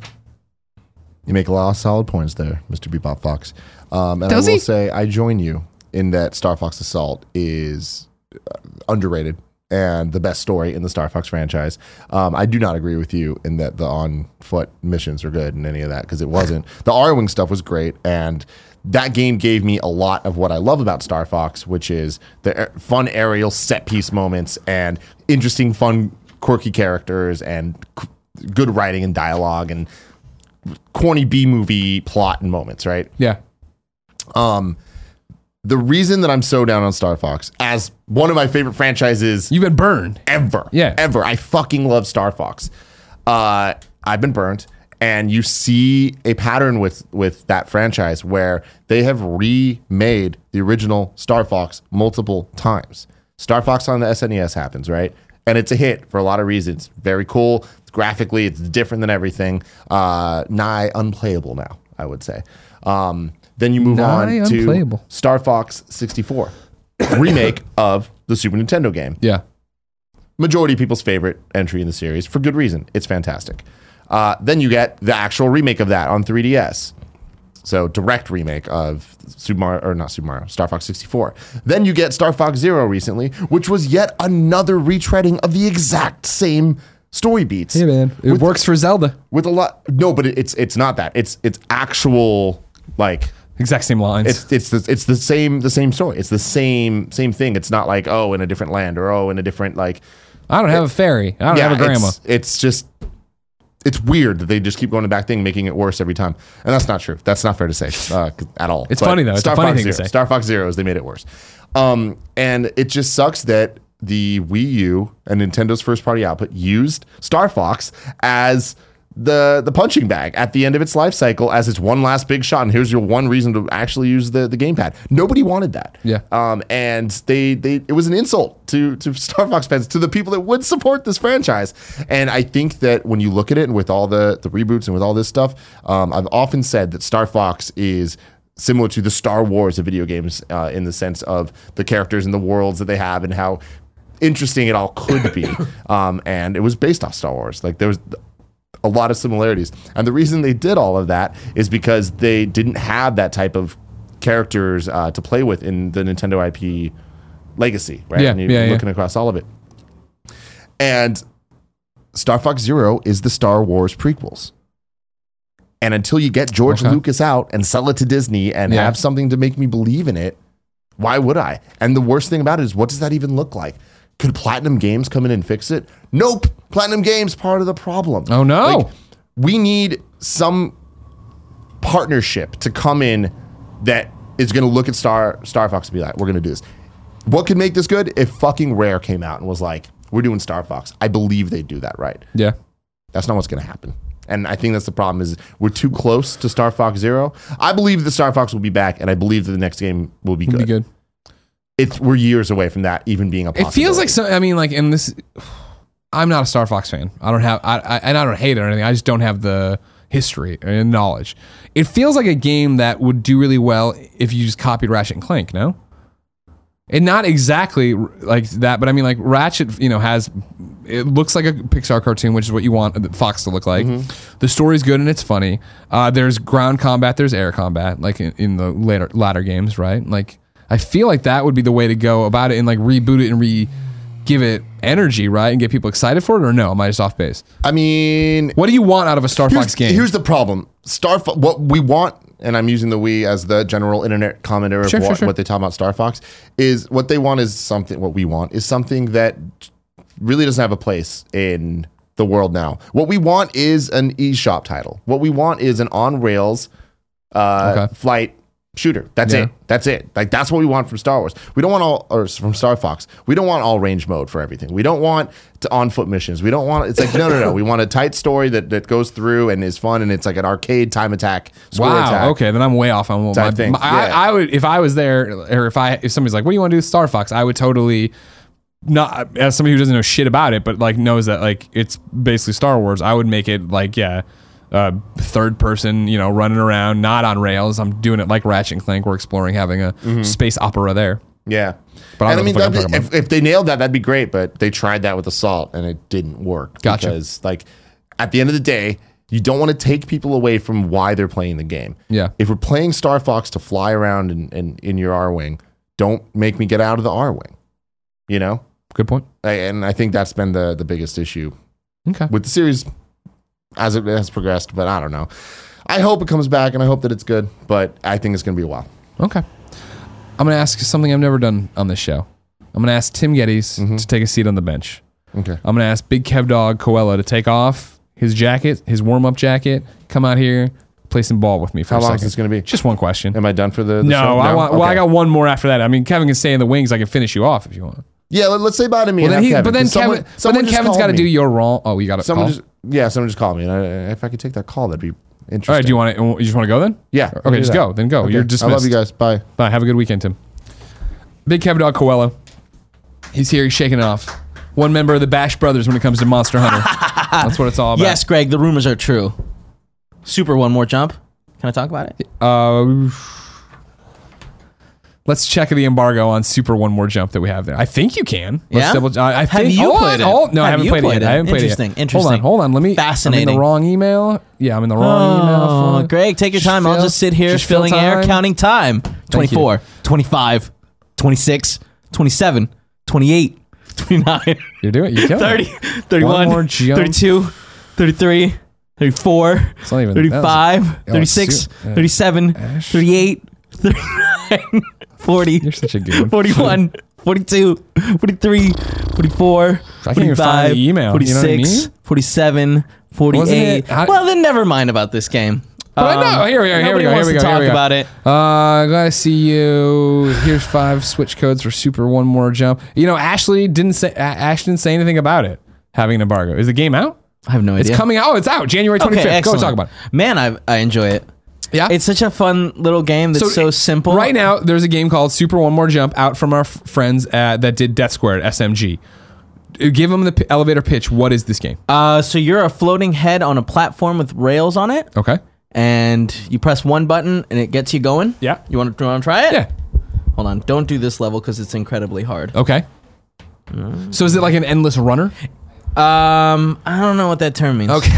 You make a lot of solid points there, Mister Bebop Fox. Um, and Does I will he? say I join you in that Star Fox Assault is uh, underrated and the best story in the Star Fox franchise. Um, I do not agree with you in that the on-foot missions are good and any of that, because it wasn't. The Arwing stuff was great, and that game gave me a lot of what I love about Star Fox, which is the fun aerial set-piece moments and interesting, fun, quirky characters and c- good writing and dialogue and corny B-movie plot and moments, right? Yeah. Um, the reason that I'm so down on Star Fox as one of my favorite franchises You've been burned. ever, Yeah. ever, I fucking love Star Fox. Uh, I've been burned, and you see a pattern with with that franchise where they have remade the original Star Fox multiple times. Star Fox on the S N E S happens, right? And it's a hit for a lot of reasons. Very cool. Graphically, it's different than everything. Uh, nigh unplayable now, I would say. Um, then you move Nigh on to unplayable. Star Fox sixty-four, remake of the Super Nintendo game. Yeah. Majority of people's favorite entry in the series for good reason. It's fantastic. Uh, then you get the actual remake of that on three D S. So direct remake of Super Mario, or not Super Mario, Star Fox sixty-four. Then you get Star Fox Zero recently, which was yet another retreading of the exact same story beats. Hey, man. It With- works for Zelda. With a lot, no, but it, it's it's not that. It's it's actual like Exact same lines. it's it's the, it's the same the same story. It's the same same thing. It's not like, oh, in a different land, or oh, in a different like. I don't have a fairy. I don't have a grandma. It's, it's just, it's weird that they just keep going to back thing, making it worse every time. And that's not true. That's not fair to say uh, at all. It's But funny, though. It's a Star funny Fox thing to Zero, say. Star Fox Zero is they made it worse. Um, and it just sucks that the Wii U and Nintendo's first party output used Star Fox as the the punching bag at the end of its life cycle as its one last big shot. And here's your one reason to actually use the, the gamepad. Nobody wanted that. Yeah. Um, and they they it was an insult to to Star Fox fans, to the people that would support this franchise. And I think that when you look at it, and with all the the reboots and with all this stuff, um, I've often said that Star Fox is similar to the Star Wars of video games uh, in the sense of the characters and the worlds that they have and how interesting it all could be. um, and it was based off Star Wars. Like there was a lot of similarities. And the reason they did all of that is because they didn't have that type of characters uh, to play with in the Nintendo I P legacy, right? Yeah, and you're yeah, looking yeah. across all of it. And Star Fox Zero is the Star Wars prequels. And until you get George Okay. Lucas out and sell it to Disney and Yeah. have something to make me believe in it, why would I? And the worst thing about it is, what does that even look like? Could Platinum Games come in and fix it? Nope. Platinum Games part of the problem. Oh, no. Like, we need some partnership to come in that is going to look at Star Star Fox and be like, we're going to do this. What could make this good? If fucking Rare came out and was like, we're doing Star Fox. I believe they'd do that right. Yeah. That's not what's going to happen. And I think that's the problem, is we're too close to Star Fox Zero. I believe the Star Fox will be back, and I believe that the next game will be It'll good. be good. It's we're years away from that even being a It possibility. feels like so. I mean, like in this, I'm not a Star Fox fan. I don't have, I, I and I don't hate it or anything. I just don't have the history and knowledge. It feels like a game that would do really well if you just copied Ratchet and Clank. No, and not exactly like that, but I mean, like Ratchet, you know, has it looks like a Pixar cartoon, which is what you want Fox to look like. Mm-hmm. The story's good and it's funny. Uh, there's ground combat, there's air combat, like in, in the later latter games, right? Like. I feel like that would be the way to go about it, and like reboot it and re give it energy, right? And get people excited for it, or no? Am I just off base? I mean, What do you want out of a Star here's, Fox game? here's the problem. Star Fo- what we want, and I'm using the we as the general internet commenter of Sure, what, sure, sure. what they talk about Star Fox, is what they want is something, what we want is something that really doesn't have a place in the world now. What we want is an eShop title. What we want is an on-rails uh, Okay. flight shooter. That's Yeah. it. That's it. Like, that's what we want from Star Wars. We don't want all, or from Star Fox. We don't want all range mode for everything. We don't want to on foot missions. We don't want, it's like, no, no, no. We want a tight story that, that goes through and is fun. And it's like an arcade time attack, score wow. attack. Okay, then I'm way off on what my, Type thing. my- I, Yeah. I would if I was there, or if I if somebody's like, "What do you want to do with Star Fox?" I would totally not as somebody who doesn't know shit about it, but like knows that like it's basically Star Wars, I would make it like, yeah, uh, third person, you know, running around, not on rails. I'm doing it like Ratchet and Clank. We're exploring, having a mm-hmm. space opera there. Yeah. But I, and I mean, that'd be, if, if they nailed that, that'd be great. But they tried that with Assault, and it didn't work. Gotcha. Because, like, at the end of the day, you don't want to take people away from why they're playing the game. Yeah. If we're playing Star Fox to fly around in, in, in your R-Wing, don't make me get out of the R-Wing. You know? Good point. I, and I think that's been the, the biggest issue okay. with the series as it has progressed. But I don't know. I hope it comes back, and I hope that it's good. But I think it's going to be a while. Okay. I'm going to ask something I've never done on this show. I'm going to ask Tim Geddes mm-hmm. to take a seat on the bench. Okay. I'm going to ask Big Kev Dog Coelho to take off his jacket, his warm-up jacket, come out here, play some ball with me for How a long second. is this going to be? Just one question. Am I done for the, the no, show? I want. Okay. Well, I got one more after that. I mean, Kevin can stay in the wings. I can finish you off if you want. Yeah, let, let's say bye to me. Well, then and he, Kevin, but then Kevin, someone, but someone then Kevin's got to do your wrong. Oh, you got to someone call? Just, yeah, someone just called me. And I, if I could take that call, that'd be interesting. All right, do you want to? You just want to go then? Yeah. Okay, just that. go. Then go. Okay. You're dismissed. I love you guys. Bye. Bye. Have a good weekend, Tim. Big Kev Dog Coelho. He's here. He's shaking it off. One member of the Bash Brothers when it comes to Monster Hunter. That's what it's all about. Yes, Greg, the rumors are true. Super One More Jump. Can I talk about it? Uh, let's check the embargo on Super One More Jump that we have there. I think you can. Let's Yeah? double, I, I Have think, you hold played on, it? hold- no, I Have haven't you played, played it yet. it? I haven't played Interesting, it yet. Hold on, interesting. hold on. Let me. I'm in Fascinating. the wrong email. Yeah, I'm in the wrong email. Oh, For, Greg, take your Just time. I'll fill- just sit here just fill filling air, time. counting time. twenty-four, twenty-five, twenty-six, twenty-seven, twenty-eight, twenty-nine, You're doing it. You're killing thirty, it. thirty-one, One more jump. thirty-two, thirty-three, thirty-four, It's not even- thirty-five, that was- thirty-six, oh, uh, thirty-seven, Ash. thirty-eight, thirty-nine, forty, You're such a good one. forty-one, forty-two, forty-three, forty-four, I can't even find the email, you know what I forty-six, mean? forty-seven, forty-eight. it- how- Well, then never mind about this game. But I know. Here we are. Here we Nobody go. Here wants we to go. Here talk we go. about it. Uh, glad to see you. Here's five switch codes for Super One More Jump. You know, Ashley didn't say. A- Ash didn't say anything about it having an embargo. Is the game out? I have no idea. It's coming out. Oh, it's out January twenty-fifth. Okay, Go excellent. talk about it. Man, I I enjoy it. Yeah. It's such a fun little game that's so, simple. Right now, there's a game called Super One More Jump out from our f- friends uh, that did Death Squared, S M G. Give them the p- elevator pitch. What is this game? Uh, so you're a floating head on a platform with rails on it, Okay. and you press one button and it gets you going. Yeah. You want to, want to try it? Yeah. Hold on. Don't do this level because it's incredibly hard. Okay. So is it like an endless runner? Um, I don't know what that term means. Okay.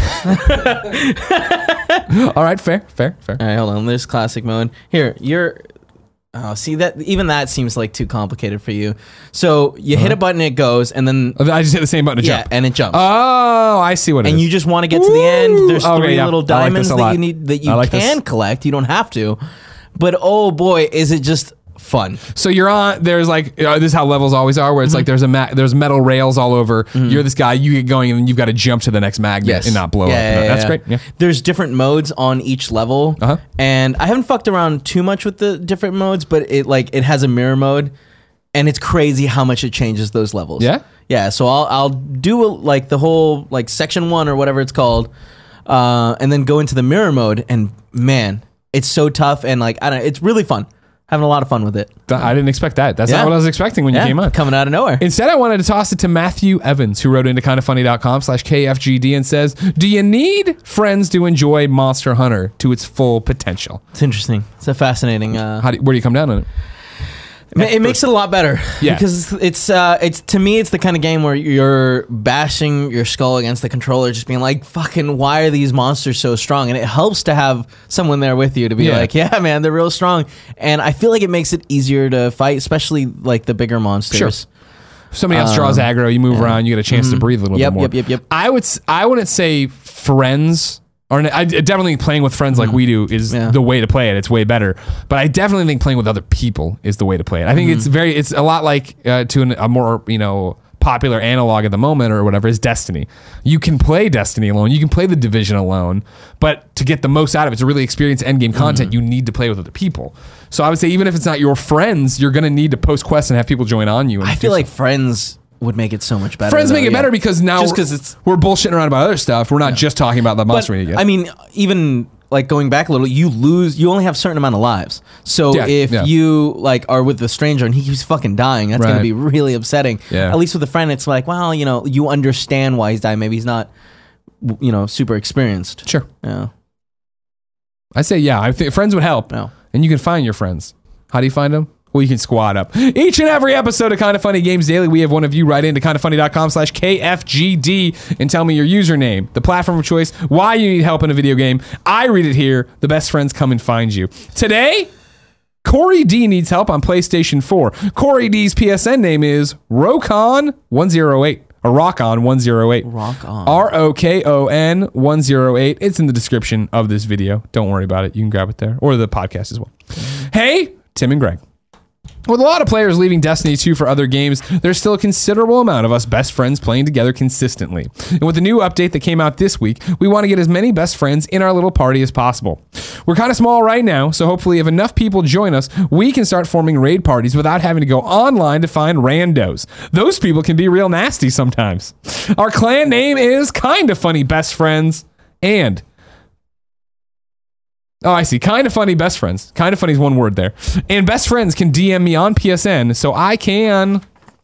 All right. Fair. Fair. Fair. All right, hold on. There's classic mode. Here, you're. Oh, see that even that seems like too complicated for you. So you hit a button, it goes, and then I just hit the same button to yeah, jump. and it jumps. Oh, I see what it and is. you just want to get to the end. There's Okay, three yeah. little I like this diamonds a that lot. you need that you I like can this. collect. You don't have to, but oh boy, is it just fun. So you're on. There's like uh, this is how levels always are, where it's Mm-hmm. like there's a ma- there's metal rails all over. You're this guy. You get going, and then you've got to jump to the next magnet Yes. and not blow Yeah, up. yeah, No, yeah, that's yeah. great. Yeah. There's different modes on each level, Uh-huh. and I haven't fucked around too much with the different modes, but it like it has a mirror mode, and it's crazy how much it changes those levels. Yeah? yeah. So I'll I'll do a, like the whole like section one or whatever it's called, uh, and then go into the mirror mode, and man, it's so tough, and like I don't, it's really fun. Having a lot of fun with it. Th- I didn't expect that. That's Yeah. not what I was expecting when Yeah, you came on. coming out of nowhere. Instead, I wanted to toss it to Matthew Evans, who wrote into kindafunny.com slash KFGD and says, do you need friends to enjoy Monster Hunter to its full potential? It's interesting. It's a fascinating. Uh, How do, where do you come down on it? Ma- It makes it a lot better. Yeah. Because it's uh it's to me it's the kind of game where you're bashing your skull against the controller, just being like, fucking why are these monsters so strong? And it helps to have someone there with you to be Yeah. like, yeah, man, they're real strong. And I feel like it makes it easier to fight, especially like the bigger monsters. Sure. Somebody else draws aggro, you move around, you get a chance to breathe a little Um, Yep, bit more. yep, yep, yep. I would s- I wouldn't say friends or I definitely playing with friends like we do is Yeah. the way to play it. It's way better. But I definitely think playing with other people is the way to play it. I think Mm-hmm. it's very it's a lot like uh, to an, a more, you know, popular analog at the moment or whatever is Destiny. You can play Destiny alone. You can play the Division alone, but to get the most out of it, to really experience endgame content, Mm-hmm. you need to play with other people. So I would say even if it's not your friends, you're going to need to post quests and have people join on you. And I do feel like stuff. friends would make it so much better. Friends though, make it yeah. better because now Just we're, 'cause it's- we're bullshitting around about other stuff. We're not just talking about the monster But, we get. I mean, even like going back a little, you lose. You only have a certain amount of lives. So Yeah, if yeah. you like are with a stranger and he keeps fucking dying, that's Right. gonna be really upsetting. Yeah. At least with a friend, it's like, well, you know, you understand why he's dying. Maybe he's not, w- you know, super experienced. Sure. Yeah. I say yeah. I think friends would help. No. And you can find your friends. How do you find them? Well, you can squad up. Each and every episode of Kind of Funny Games Daily, we have one of you write into kindoffunny.com slash KFGD and tell me your username, the platform of choice, why you need help in a video game. I read it here. The best friends come and find you. Today, Corey D needs help on PlayStation four. Corey D's P S N name is Rokon one oh eight. Or Rockon one oh eight. Rock on. R O K O N one oh eight. It's in the description of this video. Don't worry about it. You can grab it there. Or the podcast as well. Hey, Tim and Greg. With a lot of players leaving Destiny two for other games, there's still a considerable amount of us best friends playing together consistently. And with the new update that came out this week, we want to get as many best friends in our little party as possible. We're kind of small right now, so hopefully if enough people join us, we can start forming raid parties without having to go online to find randos. Those people can be real nasty sometimes. Our clan name is Kinda Funny Best Friends, and oh, I see. Kind of Funny Best Friends. Kind of Funny is one word there. And best friends can D M me on P S N so I can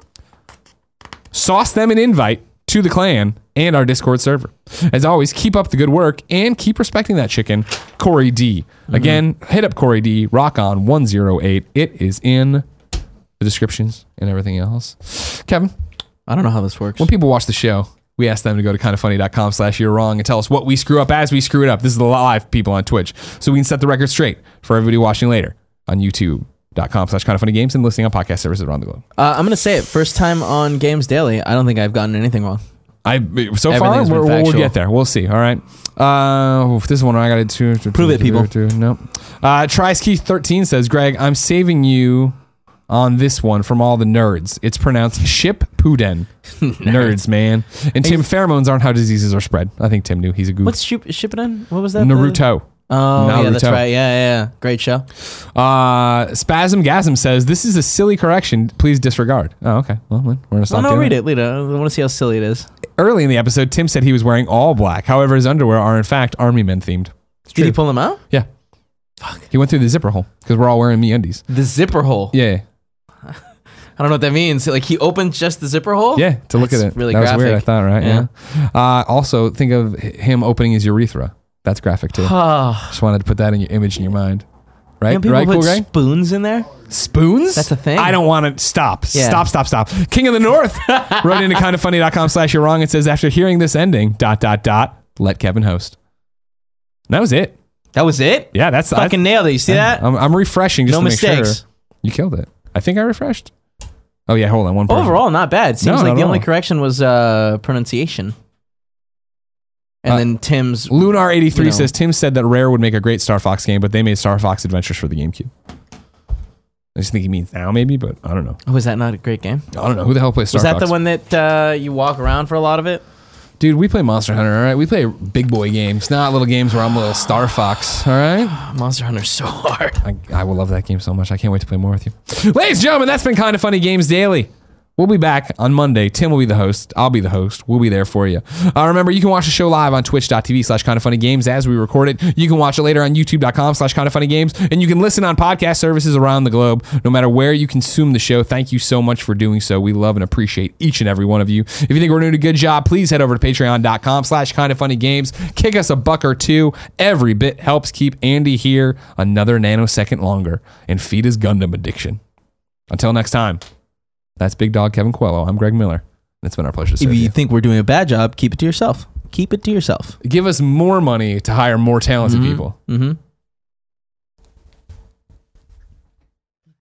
sauce them an invite to the clan and our Discord server. As always, keep up the good work and keep respecting that chicken, Corey D. Mm-hmm. Again, hit up Corey D. Rock on one oh eight. It is in the descriptions and everything else. Kevin, I don't know how this works. when people watch the show, we ask them to go to kindoffunny.com slash you're wrong and tell us what we screw up as we screw it up. This is the live people on Twitch. So we can set the record straight for everybody watching later on youtube.com slash kindoffunnygames and listening on podcast services around the globe. Uh, I'm gonna say it. First time on Games Daily. I don't think I've gotten anything wrong. I So far, Everything's been we're, we'll factual. get there. We'll see. All right. Uh, oof, this is one I got to do. Prove it, people. No. Uh, Tries Keith thirteen says, Greg, I'm saving you on this one from all the nerds. It's pronounced Ship Puden. Nerds, man. And Tim, pheromones aren't how diseases are spread. I think Tim knew. He's a goof. What's ship, Shippuden? What was that? Naruto. The- oh, yeah, that's Naruto. right. Yeah, yeah, yeah. Great show. Uh, Spasm Gasm says, this is a silly correction. Please disregard. Oh, okay. Well, then we're going to Oh, stop no, doing read it. Read it. I want to see how silly it is. Early in the episode, Tim said he was wearing all black. However, his underwear are, in fact, army men themed. It's Did true. he pull them out? Yeah. Fuck. He went through the zipper hole because we're all wearing MeUndies. The zipper hole. Yeah. I don't know what that means. Like he opened just the zipper hole? Yeah, to look That's at it. really that was graphic. weird, I thought, right? Yeah. Yeah. Uh, also, think of him opening his urethra. That's graphic, too. Oh. Just wanted to put that in your image in your mind. Right? You know, people right, put cool guy? spoons in there? Spoons? That's a thing. I don't want to stop. Yeah. Stop, stop, stop. King of the North wrote into kindoffunny.com slash you're wrong and says, after hearing this ending, dot, dot, dot, let Kevin host. And that was it. That was it? Yeah, that's Fucking I, nailed it. You see that? I'm, I'm refreshing just No to make mistakes. sure. You killed it. I think I refreshed. Oh, yeah, hold on. One person. Overall, not bad. Seems No, like not the at only all. correction was uh, pronunciation. And Uh, then Tim's. Lunar eighty-three You know. says, Tim said that Rare would make a great Star Fox game, but they made Star Fox Adventures for the GameCube. I just think he means now, maybe, but I don't know. Oh, was that not a great game? I don't know. Who the hell plays Star Was that Fox? the one that uh, you walk around for a lot of it? Dude, we play Monster Hunter, all right? We play big boy games, not little games where I'm a little Star Fox, all right? Monster Hunter's so hard. I, I will love that game so much. I can't wait to play more with you. Ladies and gentlemen, that's been Kind of Funny Games Daily. We'll be back on Monday. Tim will be the host. I'll be the host. We'll be there for you. Uh, remember, you can watch the show live on twitch.tv slash kind of funny games as we record it. You can watch it later on youtube.com slash kind of funny games. And you can listen on podcast services around the globe, no matter where you consume the show. Thank you so much for doing so. We love and appreciate each and every one of you. If you think we're doing a good job, please head over to patreon.com slash kind of funny games. Kick us a buck or two. Every bit helps keep Andy here another nanosecond longer and feed his Gundam addiction. Until next time. That's Big Dog Kevin Coelho. I'm Greg Miller. It's been our pleasure to serve If you you. think we're doing a bad job, keep it to yourself. Keep it to yourself. Give us more money to hire more talented people. Mm-hmm.